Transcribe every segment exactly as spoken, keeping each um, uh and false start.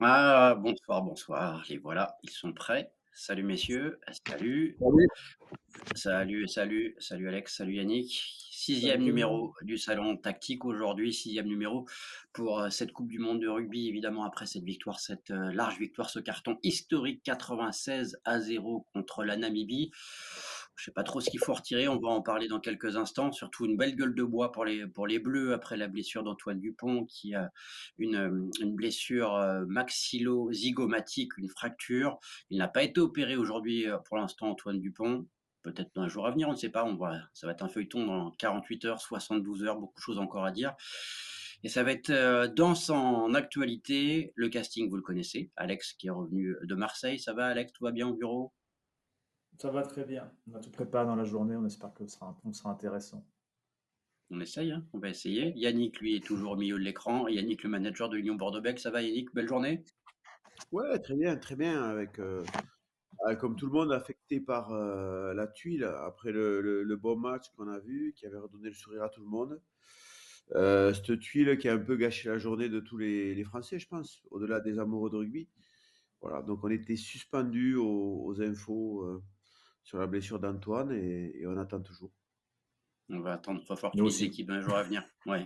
Ah, bonsoir, bonsoir, les voilà, ils sont prêts. Salut messieurs, salut, Salut, salut, salut, salut Alex, salut Yannick. salut Sixième tout le monde. numéro du salon tactique aujourd'hui, sixième numéro pour euh, cette Coupe du Monde de rugby, évidemment après cette victoire, cette euh, large victoire, ce carton historique quatre-vingt-seize à zéro contre la Namibie. Je sais pas trop ce qu'il faut retirer, on va en parler dans quelques instants. Surtout une belle gueule de bois pour les, pour les Bleus après la blessure d'Antoine Dupont qui a une, euh, une blessure euh, maxillo-zygomatique, une fracture. Il n'a pas été opéré aujourd'hui euh, pour l'instant, Antoine Dupont. Peut-être dans un jour à venir, on ne sait pas. On va, ça va être un feuilleton dans quarante-huit heures, soixante-douze heures, beaucoup de choses encore à dire. Et ça va être euh, dense en actualité. Le casting, vous le connaissez. Alex qui est revenu de Marseille. Ça va, Alex? Tout va bien au bureau? Ça va très bien. On a tout préparé dans la journée. On espère que ce sera, un- sera intéressant. On essaye, hein, on va essayer. Yannick, lui, est toujours au milieu de l'écran. Yannick, le manager de l'Union Bordeaux-Bègles. Ça va, Yannick? Belle journée? Ouais, très bien, très bien. Avec, euh, ah, comme tout le monde, affecté par euh, la tuile après le, le- le bon match qu'on a vu, qui avait redonné le sourire à tout le monde. Euh, cette tuile qui a un peu gâché la journée de tous les, les Français, je pense, au-delà des amoureux de rugby. Voilà, donc on était suspendus aux, aux infos euh, sur la blessure d'Antoine et, et on attend toujours. On va attendre, il va falloir Nous qu'il ait des aussi. équipes dans les jours à venir. Ouais.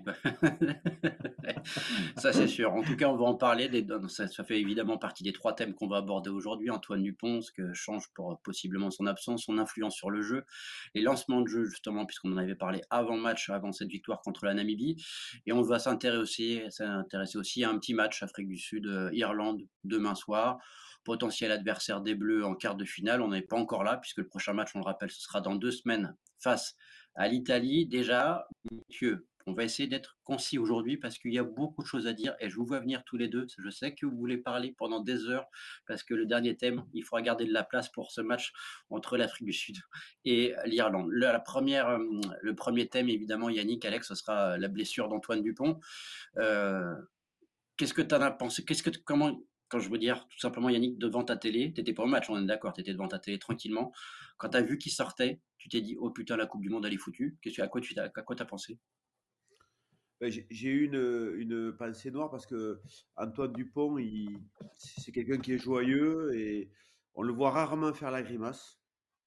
Ça, c'est sûr. En tout cas, on va en parler. Des, ça, ça fait évidemment partie des trois thèmes qu'on va aborder aujourd'hui. Antoine Dupont, ce que change pour possiblement son absence, son influence sur le jeu, les lancements de jeu, justement, puisqu'on en avait parlé avant match, avant cette victoire contre la Namibie. Et on va s'intéresser aussi, s'intéresser aussi à un petit match Afrique du Sud, euh, Irlande, demain soir. Potentiel adversaire des Bleus en quart de finale. On n'est pas encore là, puisque le prochain match, on le rappelle, ce sera dans deux semaines face à l'Italie. Déjà, messieurs, on va essayer d'être concis aujourd'hui parce qu'il y a beaucoup de choses à dire et je vous vois venir tous les deux. Je sais que vous voulez parler pendant des heures parce que le dernier thème, il faudra garder de la place pour ce match entre l'Afrique du Sud et l'Irlande. La, la première, euh, le premier thème, évidemment, Yannick, Alex, ce sera la blessure d'Antoine Dupont. Euh, Qu'est-ce que tu en as pensé? Qu'est-ce que comment quand je veux dire tout simplement Yannick devant ta télé, tu étais pas au match, on est d'accord, tu étais devant ta télé tranquillement. Quand tu as vu qu'il sortait, tu t'es dit: «Oh putain, la coupe du monde elle est foutue». Qu'est-ce à quoi tu t'as à quoi tu as pensé? Ben, j'ai j'ai eu une, une pensée noire parce que Antoine Dupont, il, c'est quelqu'un qui est joyeux et on le voit rarement faire la grimace.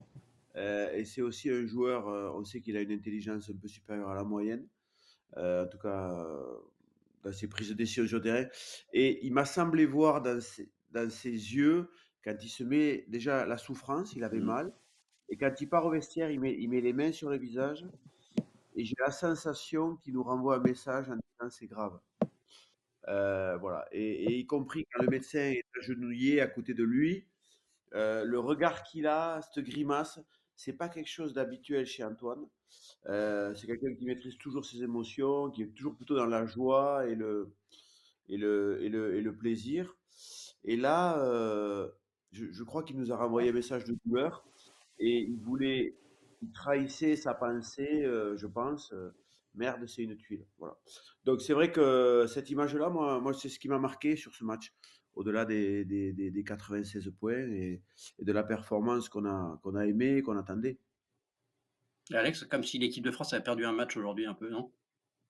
Euh, et c'est aussi un joueur, euh, on sait qu'il a une intelligence un peu supérieure à la moyenne, euh, en tout cas euh, dans ses prises de décision sur le terrain. Et il m'a semblé voir dans ses, dans ses yeux, quand il se met déjà la souffrance, il avait Mmh. mal. Et quand il part au vestiaire, il met, il met les mains sur le visage. Et j'ai la sensation qu'il nous renvoie un message en disant c'est grave. Euh, voilà. Et, et y compris quand le médecin est agenouillé à côté de lui, euh, le regard qu'il a, cette grimace, c'est pas quelque chose d'habituel chez Antoine. Euh, c'est quelqu'un qui maîtrise toujours ses émotions, qui est toujours plutôt dans la joie et le, et le, et le, et le plaisir. Et là, euh, je, je crois qu'il nous a renvoyé un message de douleur et il voulait, il trahissait sa pensée, euh, je pense. euh, Merde, c'est une tuile. Voilà. Donc c'est vrai que cette image-là, moi, moi c'est ce qui m'a marqué sur ce match, au-delà des, des, des, des quatre-vingt-seize points et, et de la performance qu'on a, qu'on a aimé, qu'on attendait. Alex, comme si l'équipe de France avait perdu un match aujourd'hui un peu, non?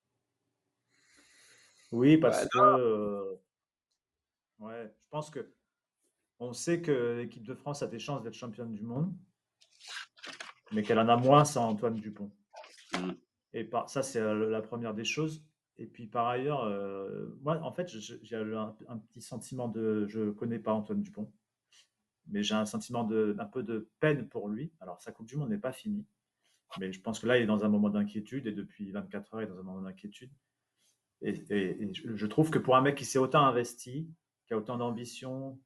Oui, Ouais, parce que euh, ouais, je pense que on sait que l'équipe de France a des chances d'être championne du monde, mais qu'elle en a moins sans Antoine Dupont. Mmh. Et par, ça, c'est euh, la première des choses. Et puis par ailleurs, euh, moi, en fait, je- j'ai un, un petit sentiment de, je connais pas Antoine Dupont, mais j'ai un sentiment de, un peu de peine pour lui. Alors, sa Coupe du Monde n'est pas finie, mais je pense que là, il est dans un moment d'inquiétude et depuis vingt-quatre heures, il est dans un moment d'inquiétude. Et, et- et je trouve que pour un mec qui s'est autant investi, qui a autant d'ambition,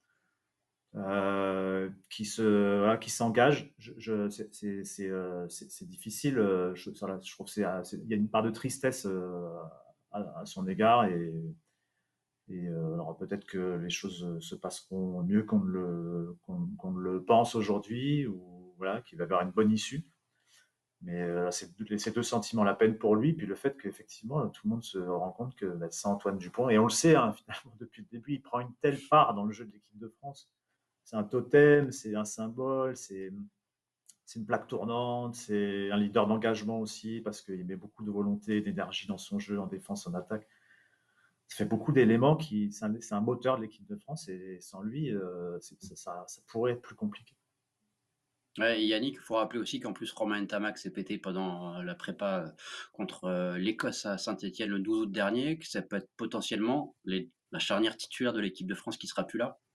euh, qui se, voilà, qui s'engage, je, je, c'est, c'est, c'est, euh, c'est- c'est difficile. euh, Je, ça, je trouve qu'il y a une part de tristesse euh, à, à son égard et, et euh, alors peut-être que les choses se passeront mieux qu'on ne le, qu'on, qu'on ne le pense aujourd'hui ou voilà, qu'il va y avoir une bonne issue. Mais euh, c'est ces deux sentiments, la peine pour lui, puis le fait qu'effectivement, tout le monde se rend compte que bah, c'est Antoine Dupont, et on le sait, hein, finalement, depuis le début, il prend une telle part dans le jeu de l'équipe de France. C'est un totem, c'est un symbole, c'est c'est une plaque tournante, c'est un leader d'engagement aussi, parce qu'il met beaucoup de volonté, d'énergie dans son jeu, en défense, en attaque. ça fait beaucoup d'éléments qui, c'est un, c'est un moteur de l'équipe de France et sans lui, euh, c'est- ça, ça- ça pourrait être plus compliqué. Ouais, et Yannick, il faut rappeler aussi qu'en plus Romain Ntamak s'est pété pendant euh, la prépa euh, contre euh, l'Écosse à Saint-Étienne le douze août dernier, que ça peut être potentiellement les- la charnière titulaire de l'équipe de France qui sera plus là.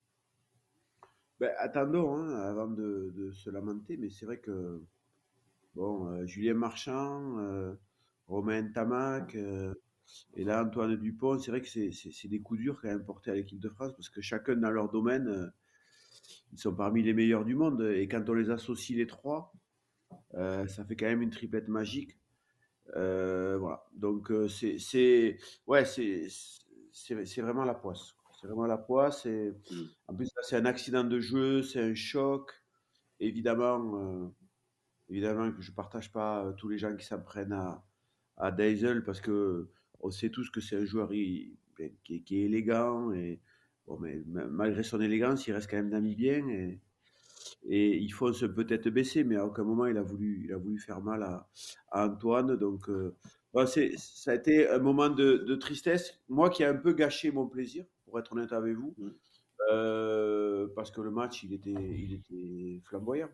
Ben, attendons hein, avant de, de se lamenter, mais c'est vrai que bon, euh, Julien Marchand, euh, Romain Tamac, euh, et là Antoine Dupont, c'est vrai que c'est c'est- c'est des coups durs quand même portés à l'équipe de France parce que chacun dans leur domaine, euh, ils sont parmi les meilleurs du monde. Et quand on les associe les trois, euh, ça fait quand même une triplette magique. Euh, voilà. Donc euh, c'est c'est ouais c'est c'est c'est vraiment la poisse. C'est vraiment la poisse. Et Mm. en plus là, c'est un accident de jeu, c'est un choc. Évidemment, euh, évidemment que je partage pas euh, tous les gens qui s'en prennent à à Deisel parce que on sait tous que c'est un joueur il- ben, qui, est, qui est élégant et bon mais ma- malgré son élégance, il reste quand même namibien et et il faut se peut-être baisser, mais à aucun moment il a voulu, il a voulu faire mal à, à Antoine. Donc, euh, bon, c'est, ça a été un moment de, de tristesse. Moi qui ai un peu gâché mon plaisir, pour être honnête avec vous, Mm. euh, parce que le match, il était, il était flamboyant.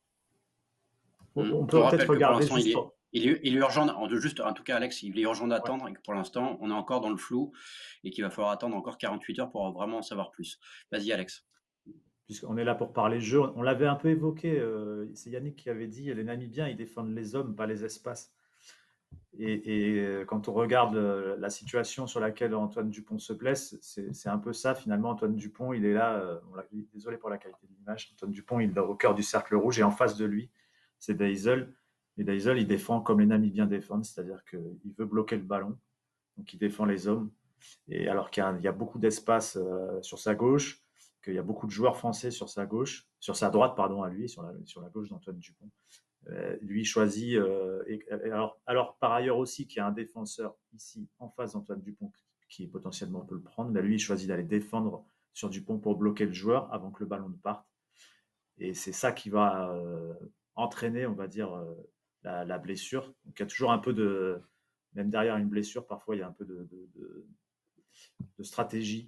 On, Mm. on On peut peut-être rappelle que pour regarder l'instant, il juste est, sur- il est, il est urgent, en, de- juste, en tout cas Alex, il est urgent ouais, d'attendre et que pour l'instant, on est encore dans le flou et qu'il va falloir attendre encore quarante-huit heures pour vraiment en savoir plus. Vas-y Alex. puisqu'on est là pour parler jeu. On, on l'avait un peu évoqué, euh, c'est Yannick qui avait dit les Namibiens, ils défendent les hommes, pas les espaces. Et, et euh, quand on regarde euh, la situation sur laquelle Antoine Dupont se blesse, c'est c'est un peu ça finalement. Antoine Dupont, il est là, euh, on l'a- désolé pour la qualité de l'image, Antoine Dupont, il est au cœur du cercle rouge et en face de lui, c'est Deisel. Et Deisel, il défend comme les Namibiens défendent, c'est-à-dire qu'il veut bloquer le ballon, donc il défend les hommes. Et alors qu'il y, a il y a beaucoup d'espace euh, sur sa gauche, qu'il y a beaucoup de joueurs français sur sa gauche, sur sa droite, pardon, à lui, sur la, sur la gauche d'Antoine Dupont. Euh, lui choisit, euh, et, et alors, alors, par ailleurs aussi qu'il y a un défenseur ici en face d'Antoine Dupont qui potentiellement peut le prendre, mais lui il choisit d'aller défendre sur Dupont pour bloquer le joueur avant que le ballon ne parte. Et c'est ça qui va euh, entraîner, on va dire, euh, la, la, blessure. Donc il y a toujours un peu de, même derrière une blessure, parfois il y a un peu de, de, de, de stratégie.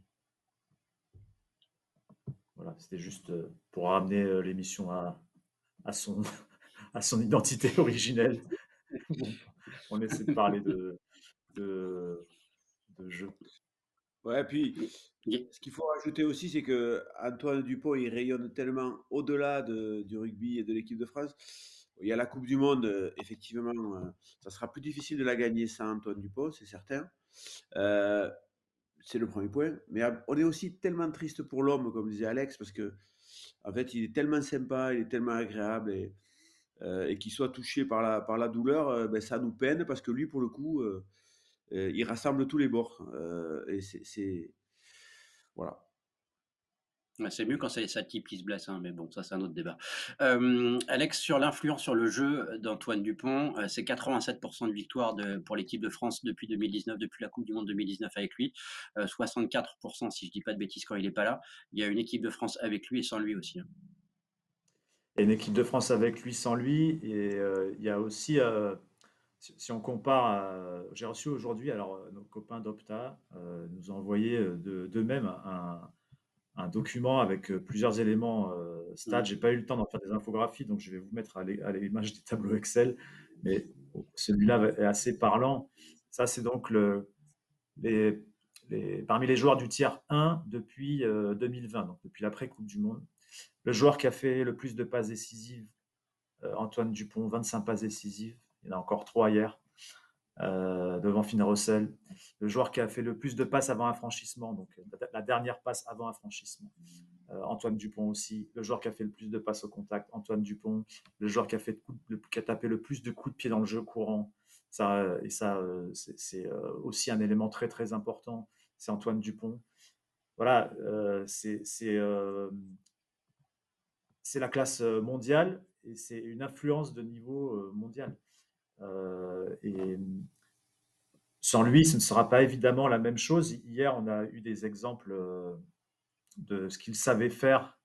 Voilà, c'était juste euh, pour ramener euh, l'émission à, à, son, à son identité originelle. Bon, on essaie de parler de, de, de jeu. Ouais, puis Ye- ce qu'il faut rajouter aussi, c'est que Antoine Dupont, il rayonne tellement au-delà de- du rugby et de l'équipe de France. Il y a la Coupe du Monde, euh, effectivement, euh, ça sera plus difficile de la gagner sans Antoine Dupont, c'est certain. Euh, c'est le premier point. Mais euh, on est aussi tellement triste pour l'homme, comme disait Alex, parce que en fait, il est tellement sympa, il est tellement agréable, et, euh, et qu'il soit touché par la, par la douleur, euh, ben, ça nous peine, parce que lui, pour le coup, euh, euh, il rassemble tous les bords. Euh, et c'est, c'est- voilà. Ouais, c'est mieux quand c'est sa type qui se blesse, hein, mais bon, ça c'est un autre débat. Euh, Alex, sur l'influence sur le jeu d'Antoine Dupont, euh, c'est quatre-vingt-sept pour cent de victoire de, pour l'équipe de France depuis deux mille dix-neuf, depuis la Coupe du Monde deux mille dix-neuf avec lui, euh, soixante-quatre pour cent si je dis pas de bêtises quand il n'est pas là. Il y a une équipe de France avec lui et sans lui aussi. Hein. Il y a une équipe de France avec lui, sans lui. Et euh, il y a aussi, euh, si, si, on compare, à, j'ai reçu aujourd'hui, alors euh, nos copains d'Opta euh, nous ont envoyé d'eux-mêmes un, un, document avec euh, plusieurs éléments euh, stats. Mmh. J'ai pas eu le temps d'en faire des infographies, donc je vais vous mettre à l'image des tableaux Excel. Mais celui-là est assez parlant. Ça, c'est donc le, les, les, parmi les joueurs du tiers un depuis euh, deux mille vingt, donc depuis l'après-Coupe du Monde. Le joueur qui a fait le plus de passes décisives, euh, Antoine Dupont, vingt-cinq passes décisives. Il y en a encore trois hier, euh, devant Finn Russell. Le joueur qui a fait le plus de passes avant un franchissement, donc la dernière passe avant un franchissement, euh, Antoine Dupont aussi. Le joueur qui a fait le plus de passes au contact, Antoine Dupont. Le joueur qui a, fait de, qui a tapé le plus de coups de pied dans le jeu courant. Ça, et ça, c'est aussi un élément très très important. C'est Antoine Dupont. Voilà, euh, c'est euh, c'est la classe mondiale et c'est une influence de niveau mondial. Euh, et sans lui, ce ne sera pas évidemment la même chose. Hier, on a eu des exemples de ce qu'il savait faire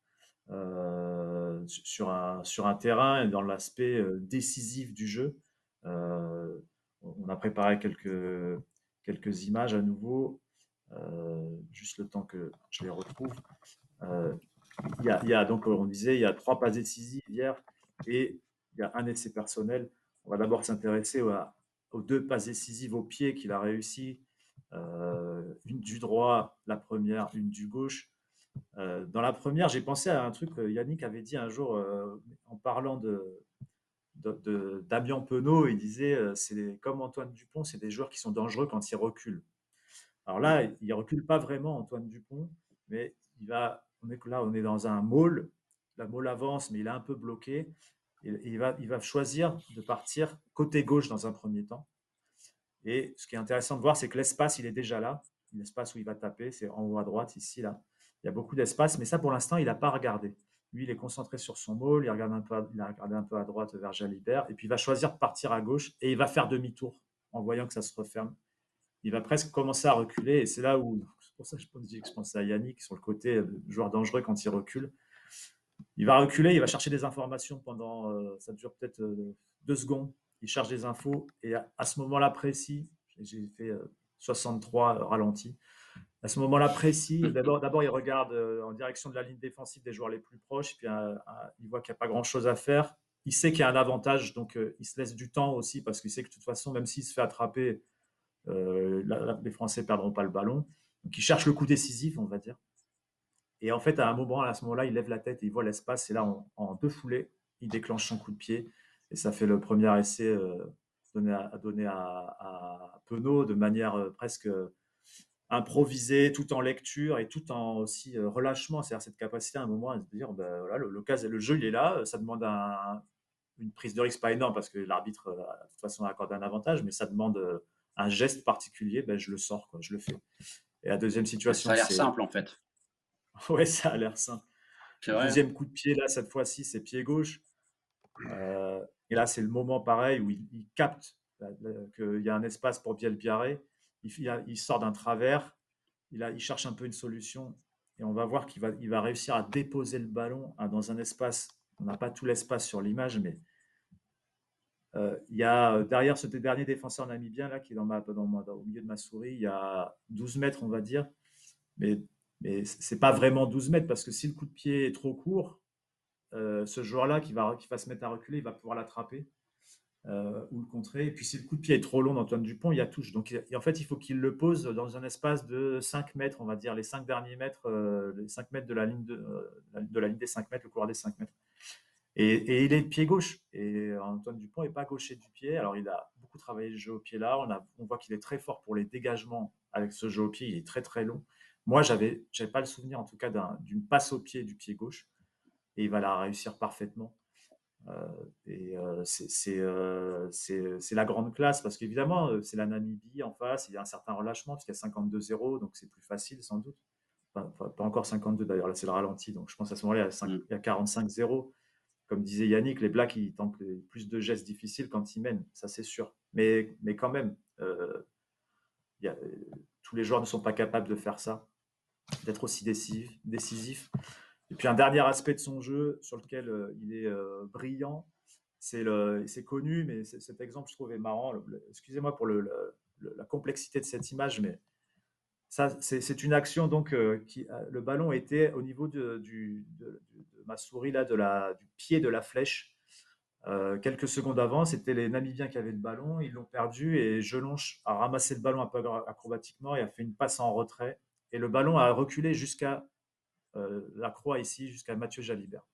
euh, sur, un, sur un terrain et dans l'aspect décisif du jeu. Euh, on a préparé quelques, quelques images à nouveau, euh, juste le temps que je les retrouve. Euh, il, y a, il y a, donc, on disait, il y a trois passes décisives hier et il y a un essai personnel. On va d'abord s'intéresser aux, aux deux passes décisives au pied qu'il a réussi. Euh, une du droit, la première, une du gauche. Euh, dans la première, j'ai pensé à un truc que Yannick avait dit un jour euh, en parlant de, de, de Damien Penaud. Il disait euh, c'est comme Antoine Dupont, c'est des joueurs qui sont dangereux quand ils reculent. Alors là, il ne recule pas vraiment Antoine Dupont, mais il va, on est, là, on est dans un môle. La môle avance, mais il est un peu bloqué. Et, et il, va, il va choisir de partir côté gauche dans un premier temps. Et ce qui est intéressant de voir, c'est que l'espace, il est déjà là. L'espace où il va taper, c'est en haut à droite, ici, là. Il y a beaucoup d'espace, mais ça, pour l'instant, il n'a pas regardé. Lui, il est concentré sur son môle, il, regarde un peu à, il a regardé un peu à droite vers Jalibert, et puis il va choisir de partir à gauche, et il va faire demi-tour en voyant que ça se referme. Il va presque commencer à reculer, et c'est là où, c'est pour ça que je pense, que je pense à Yannick, sur le côté joueur dangereux quand il recule. Il va reculer, il va chercher des informations pendant, euh, ça dure peut-être euh, deux secondes, il cherche des infos, et à, à ce moment-là précis, j'ai fait euh, soixante-trois euh, ralentis, à ce moment-là précis, d'abord, d'abord il regarde euh, en direction de la ligne défensive des joueurs les plus proches, puis euh, il voit qu'il n'y a pas grand-chose à faire. Il sait qu'il y a un avantage, donc euh, il se laisse du temps aussi, parce qu'il sait que de toute façon, même s'il se fait attraper, euh, là, là, les Français ne perdront pas le ballon. Donc il cherche le coup décisif, on va dire. Et en fait, à un moment, à ce moment-là, il lève la tête et il voit l'espace, et là, en, en deux foulées, il déclenche son coup de pied, et ça fait le premier essai euh, donné à, donné à, à Penaud de manière euh, presque improvisé, tout en lecture et tout en aussi euh, relâchement, c'est-à-dire cette capacité à un moment à se dire, ben, voilà, le, le, cas, le jeu il est là, ça demande un, une prise de risque pas énorme parce que l'arbitre euh, de toute façon accorde un avantage, mais ça demande euh, un geste particulier, ben, je le sors, quoi, je le fais. Et la deuxième situation, ça a l'air c'est simple en fait. ouais, ça a l'air simple. C'est Le vrai. deuxième coup de pied là, cette fois-ci, c'est pied gauche. Euh, et là, c'est le moment pareil où il, il capte qu'il y a un espace pour Biel Biarré. Il, il, il sort d'un travers. Il, a, il, cherche un peu une solution et on va voir qu'il va, il va réussir à déposer le ballon hein, dans un espace. On n'a pas tout l'espace sur l'image, mais euh, il y a derrière ce dernier défenseur namibien là qui est dans ma, dans ma, dans, au milieu de ma souris, il y a douze mètres, on va dire, mais, mais c'est pas vraiment douze mètres parce que si le coup de pied est trop court, euh, ce joueur-là qui va, qui va se mettre à reculer, il va pouvoir l'attraper. Euh, ou le contrer. Et puis si le coup de pied est trop long d'Antoine Dupont, il y a touche. Donc et en fait, il faut qu'il le pose dans un espace de cinq mètres, on va dire, les cinq derniers mètres, euh, les cinq mètres de la ligne de, euh, de la ligne des cinq mètres, le couloir des cinq mètres. Et, et il est de pied gauche. Et Antoine Dupont n'est pas gaucher du pied. Alors il a beaucoup travaillé le jeu au pied là. On, a, on voit qu'il est très fort pour les dégagements avec ce jeu au pied. Il est très très long. Moi, j'avais, j'avais pas le souvenir en tout cas d'un, d'une passe au pied du pied gauche. Et il va la réussir parfaitement. Euh, et euh, c'est euh, la grande classe parce qu'évidemment, euh, c'est la Namibie en face, il y a un certain relâchement puisqu'il y a cinquante-deux zéro, donc c'est plus facile sans doute. Enfin, pas encore cinquante-deux d'ailleurs, là c'est le ralenti, donc je pense à ce moment-là, il, mm. il y a quarante-cinq zéro. Comme disait Yannick, les Blacks, ils tentent plus de gestes difficiles quand ils mènent, ça c'est sûr. Mais, mais quand même, euh, y a, tous les joueurs ne sont pas capables de faire ça, d'être aussi décisif. décisif. Et puis un dernier aspect de son jeu sur lequel euh, il est euh, brillant, c'est connu, mais cet exemple, je trouvais marrant. Excusez-moi pour le, le, la complexité de cette image, mais ça, c'est une action donc euh, qui le ballon était au niveau de, du, de, de ma souris là, de la, du pied de la flèche. Euh, quelques secondes avant, c'était les Namibiens qui avaient le ballon, ils l'ont perdu et Jelonche a ramassé le ballon un peu acrobatiquement et a fait une passe en retrait. Et le ballon a reculé jusqu'à euh, la croix ici, jusqu'à Mathieu Jalibert.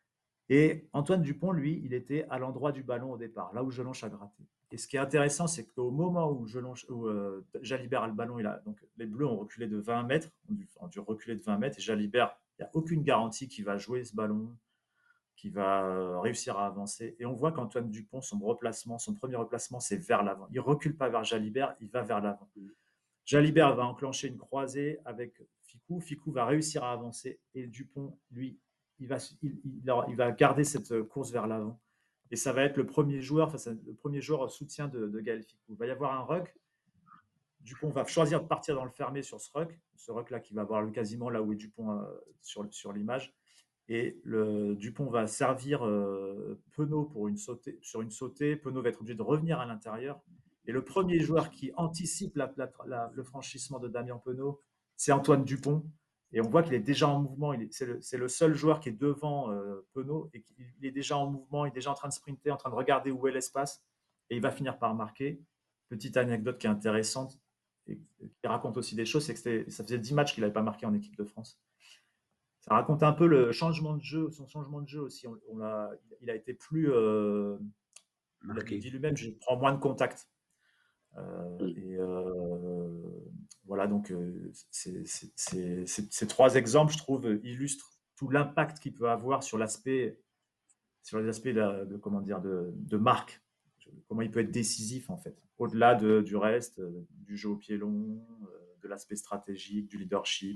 Et Antoine Dupont, lui, il était à l'endroit du ballon au départ, là où Jelonche a gratté. Et ce qui est intéressant, c'est qu'au moment où, Jelonche, où euh, Jalibert a le ballon, il a, donc, les Bleus ont reculé de vingt mètres, ont dû, ont dû reculer de vingt mètres, et Jalibert, il n'y a aucune garantie qu'il va jouer ce ballon, qu'il va euh, réussir à avancer. Et on voit qu'Antoine Dupont, son replacement, son premier replacement, c'est vers l'avant. Il ne recule pas vers Jalibert, il va vers l'avant. Jalibert va enclencher une croisée avec Ficou. Ficou va réussir à avancer, et Dupont, lui, il va, il, il, il va garder cette course vers l'avant. Et ça va être le premier joueur, enfin, le premier joueur soutien de, de Gaël Ficou. Il va y avoir un ruck. Dupont va choisir de partir dans le fermé sur ce ruck. Ce ruck-là qui va avoir quasiment là où est Dupont euh, sur, sur l'image. Et le, Dupont va servir euh, Penaud pour une sautée, sur une sautée. Penaud va être obligé de revenir à l'intérieur. Et le premier joueur qui anticipe la, la, la, le franchissement de Damien Penaud, c'est Antoine Dupont. Et on voit qu'il est déjà en mouvement. C'est le, le seul joueur qui est devant euh, Penaud et il est déjà en mouvement, il est déjà en train de sprinter, en train de regarder où est l'espace. Et il va finir par marquer. Petite anecdote qui est intéressante et qui raconte aussi des choses, c'est que ça faisait dix matchs qu'il n'avait pas marqué en équipe de France. Ça raconte un peu le changement de jeu, son changement de jeu aussi. On, on a, il a été plus. Euh, il a dit lui-même, je prends moins de contact. Euh, Mm. et euh, voilà, donc euh, c'est, c'est, c'est, ces trois exemples, je trouve, illustrent tout l'impact qu'il peut avoir sur l'aspect, sur les aspects de, de comment dire, de, de marque. Comment il peut être décisif en fait, au-delà de, du reste, euh, du jeu au pied long, euh, de l'aspect stratégique, du leadership,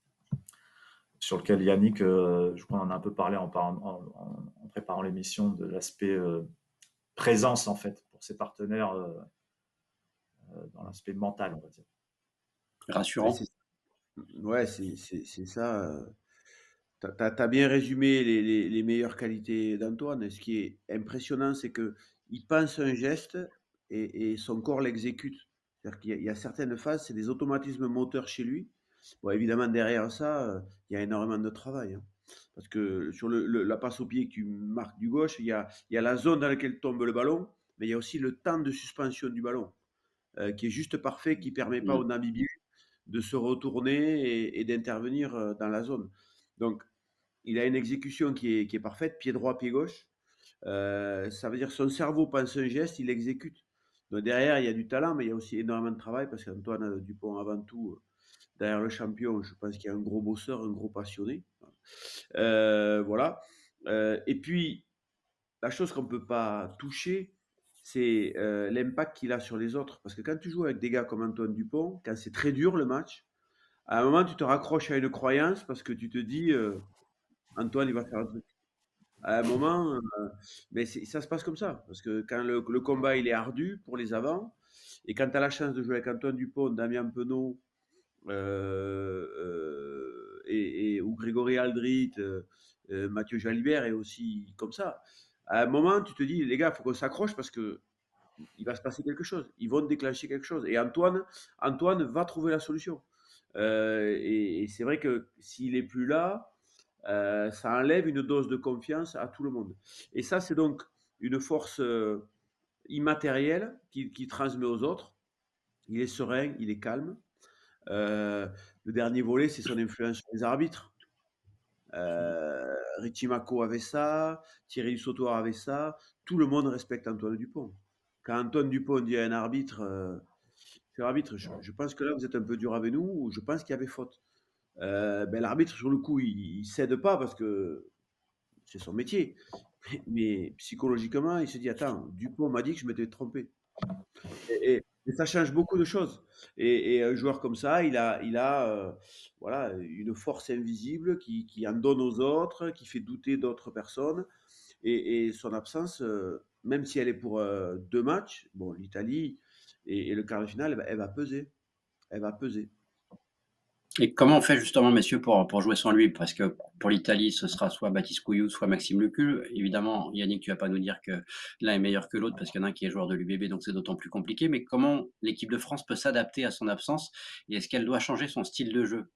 sur lequel Yannick, euh, je crois, on en a un peu parlé en, en, en, en préparant l'émission, de l'aspect euh, présence en fait pour ses partenaires. Euh, dans l'aspect mental, on va dire. Rassurant. Ouais, c'est ça. Tu as, as bien résumé les, les, les meilleures qualités d'Antoine. Ce qui est impressionnant, c'est qu'il pense un geste et, et son corps l'exécute. C'est-à-dire qu'il y, y, a certaines phases, c'est des automatismes moteurs chez lui. Bon, évidemment, derrière ça, il y a énormément de travail. Hein. Parce que sur le, le, la passe au pied que tu marques du gauche, il y a, y a la zone dans laquelle tombe le ballon, mais il y a aussi le temps de suspension du ballon. Euh, qui est juste parfait, qui ne permet pas Mm. au Namibien de se retourner et, et d'intervenir dans la zone. Donc, il a une exécution qui est, qui est parfaite, pied droit, pied gauche. Euh, ça veut dire que son cerveau pense un geste, il l'exécute. Donc derrière, il y a du talent, mais il y a aussi énormément de travail parce qu'Antoine Dupont, avant tout, derrière le champion, je pense qu'il y a un gros bosseur, un gros passionné. Euh, voilà. Euh, et puis, la chose qu'on ne peut pas toucher, c'est euh, l'impact qu'il a sur les autres. Parce que quand tu joues avec des gars comme Antoine Dupont, quand c'est très dur le match, à un moment, tu te raccroches à une croyance parce que tu te dis, euh, Antoine, il va faire un truc. À un moment, euh, mais ça se passe comme ça. Parce que quand le, le, combat il est ardu pour les avants, et quand tu as la chance de jouer avec Antoine Dupont, Damien Penaud, euh, euh, et, et, ou Grégory Aldrit, euh, euh, Mathieu Jalibert est aussi comme ça. À un moment, tu te dis, les gars, il faut qu'on s'accroche parce que il va se passer quelque chose. Ils vont déclencher quelque chose. Et Antoine, Antoine va trouver la solution. Euh, et, et c'est vrai que s'il est plus là, euh, ça enlève une dose de confiance à tout le monde. Et ça, c'est donc une force euh, immatérielle qu'il qui transmet aux autres. Il est serein, il est calme. Euh, le dernier volet, c'est son influence sur les arbitres. Euh, Richie Mako avait ça, Thierry Sautoir avait ça. Tout le monde respecte Antoine Dupont. Quand Antoine Dupont dit à un arbitre, euh, cher arbitre, je, je pense que là vous êtes un peu dur avec nous, ou je pense qu'il y avait faute. Euh, ben, l'arbitre, sur le coup, il, il cède pas parce que c'est son métier. Mais, mais psychologiquement, il se dit, attends, Dupont m'a dit que je m'étais trompé. Et, et- et ça change beaucoup de choses. Et, et un joueur comme ça, il a, il a euh, voilà, une force invisible qui, qui en donne aux autres, qui fait douter d'autres personnes. Et, et son absence, euh, même si elle est pour euh, deux matchs, bon, l'Italie et, et le quart de finale, elle va, elle va peser. Elle va peser. Et comment on fait justement, messieurs, pour, pour jouer sans lui? Parce que pour l'Italie, ce sera soit Baptiste Couillou, soit Maxime Lucu. Évidemment, Yannick, tu vas pas nous dire que l'un est meilleur que l'autre parce qu'il y en a un qui est joueur de l'U B B, donc c'est d'autant plus compliqué. Mais comment l'équipe de France peut s'adapter à son absence et est-ce qu'elle doit changer son style de jeu?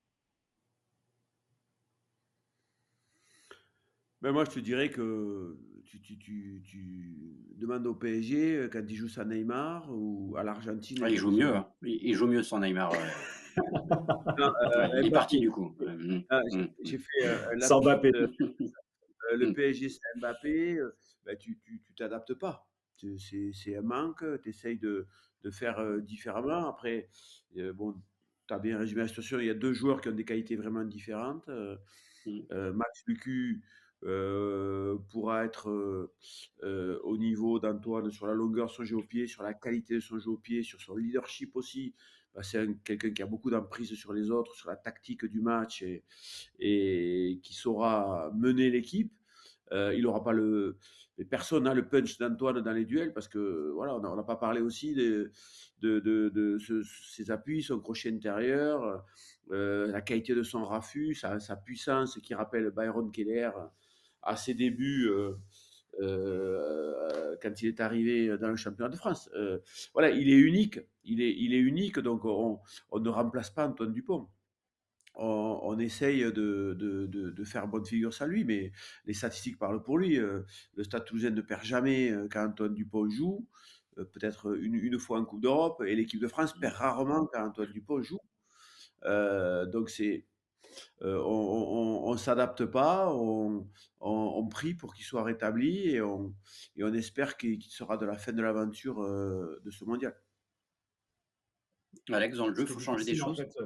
Ben moi, je te dirais que tu, tu, tu, tu demandes au P S G euh, quand il joue sans Neymar ou à l'Argentine Ah, il quand joue ils mieux, ont. hein. Il, il joue mieux sans Neymar. Ouais. Non, Ouais, il euh, est parti Mbappé. du coup. Ouais, mm, Ah, mm, j'ai j'ai fait euh, un Sans lapsus. Mbappé. euh, euh, le mm. P S G, c'est Mbappé. euh, ben, tu tu, tu t'adaptes pas. Tu- C'est c'est un manque. Tu essayes de, de faire euh, différemment. Après, euh, bon, tu as bien résumé la situation. Il y a deux joueurs qui ont des qualités vraiment différentes. euh, Mm. Euh, Max Lucu euh, pourra être euh, euh, au niveau d'Antoine sur la longueur de son jeu au pied, sur la qualité de son jeu au pied, sur son leadership aussi. Bah, c'est un- quelqu'un qui a beaucoup d'emprise sur les autres, sur la tactique du match et, et qui saura mener l'équipe. Euh, il n'aura pas le. Mais personne n'a le punch d'Antoine dans les duels parce que voilà, on n'a pas parlé aussi de, de, de, de ce- ses appuis, son crochet intérieur, euh, la qualité de son raffut, sa, sa puissance qui rappelle Byron Keller à ses débuts. euh, euh, quand il est arrivé dans le championnat de France. Euh, voilà, il est unique. Il est, il est unique, donc on, on ne remplace pas Antoine Dupont. On, on essaye de, de, de, de faire bonne figure sans lui, mais les statistiques parlent pour lui. Euh, le Stade Toulousain ne perd jamais euh, quand Antoine Dupont joue, euh, peut-être une, une fois en Coupe d'Europe, et l'équipe de France perd rarement quand Antoine Dupont joue. Euh, donc c'est, euh, on, on, on s'adapte pas, on, on, on prie pour qu'il soit rétabli et on, et on espère qu'il qu'il sera de la fin de l'aventure euh, de ce mondial. Alex, dans le jeu, Ce il qui est faut changer des difficile, en choses. fait, euh,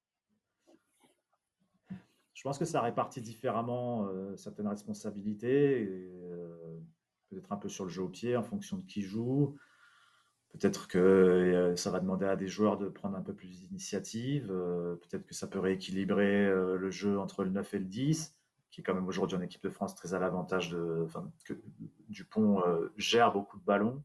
je pense que ça répartit différemment euh, certaines responsabilités, et, euh, peut-être un peu sur le jeu au pied en fonction de qui joue. Peut-être que euh, ça va demander à des joueurs de prendre un peu plus d'initiative. Euh, peut-être que ça peut rééquilibrer euh, le jeu entre le neuf et le dix, qui est quand même aujourd'hui en équipe de France très à l'avantage de, enfin, que Dupont euh, gère beaucoup de ballons.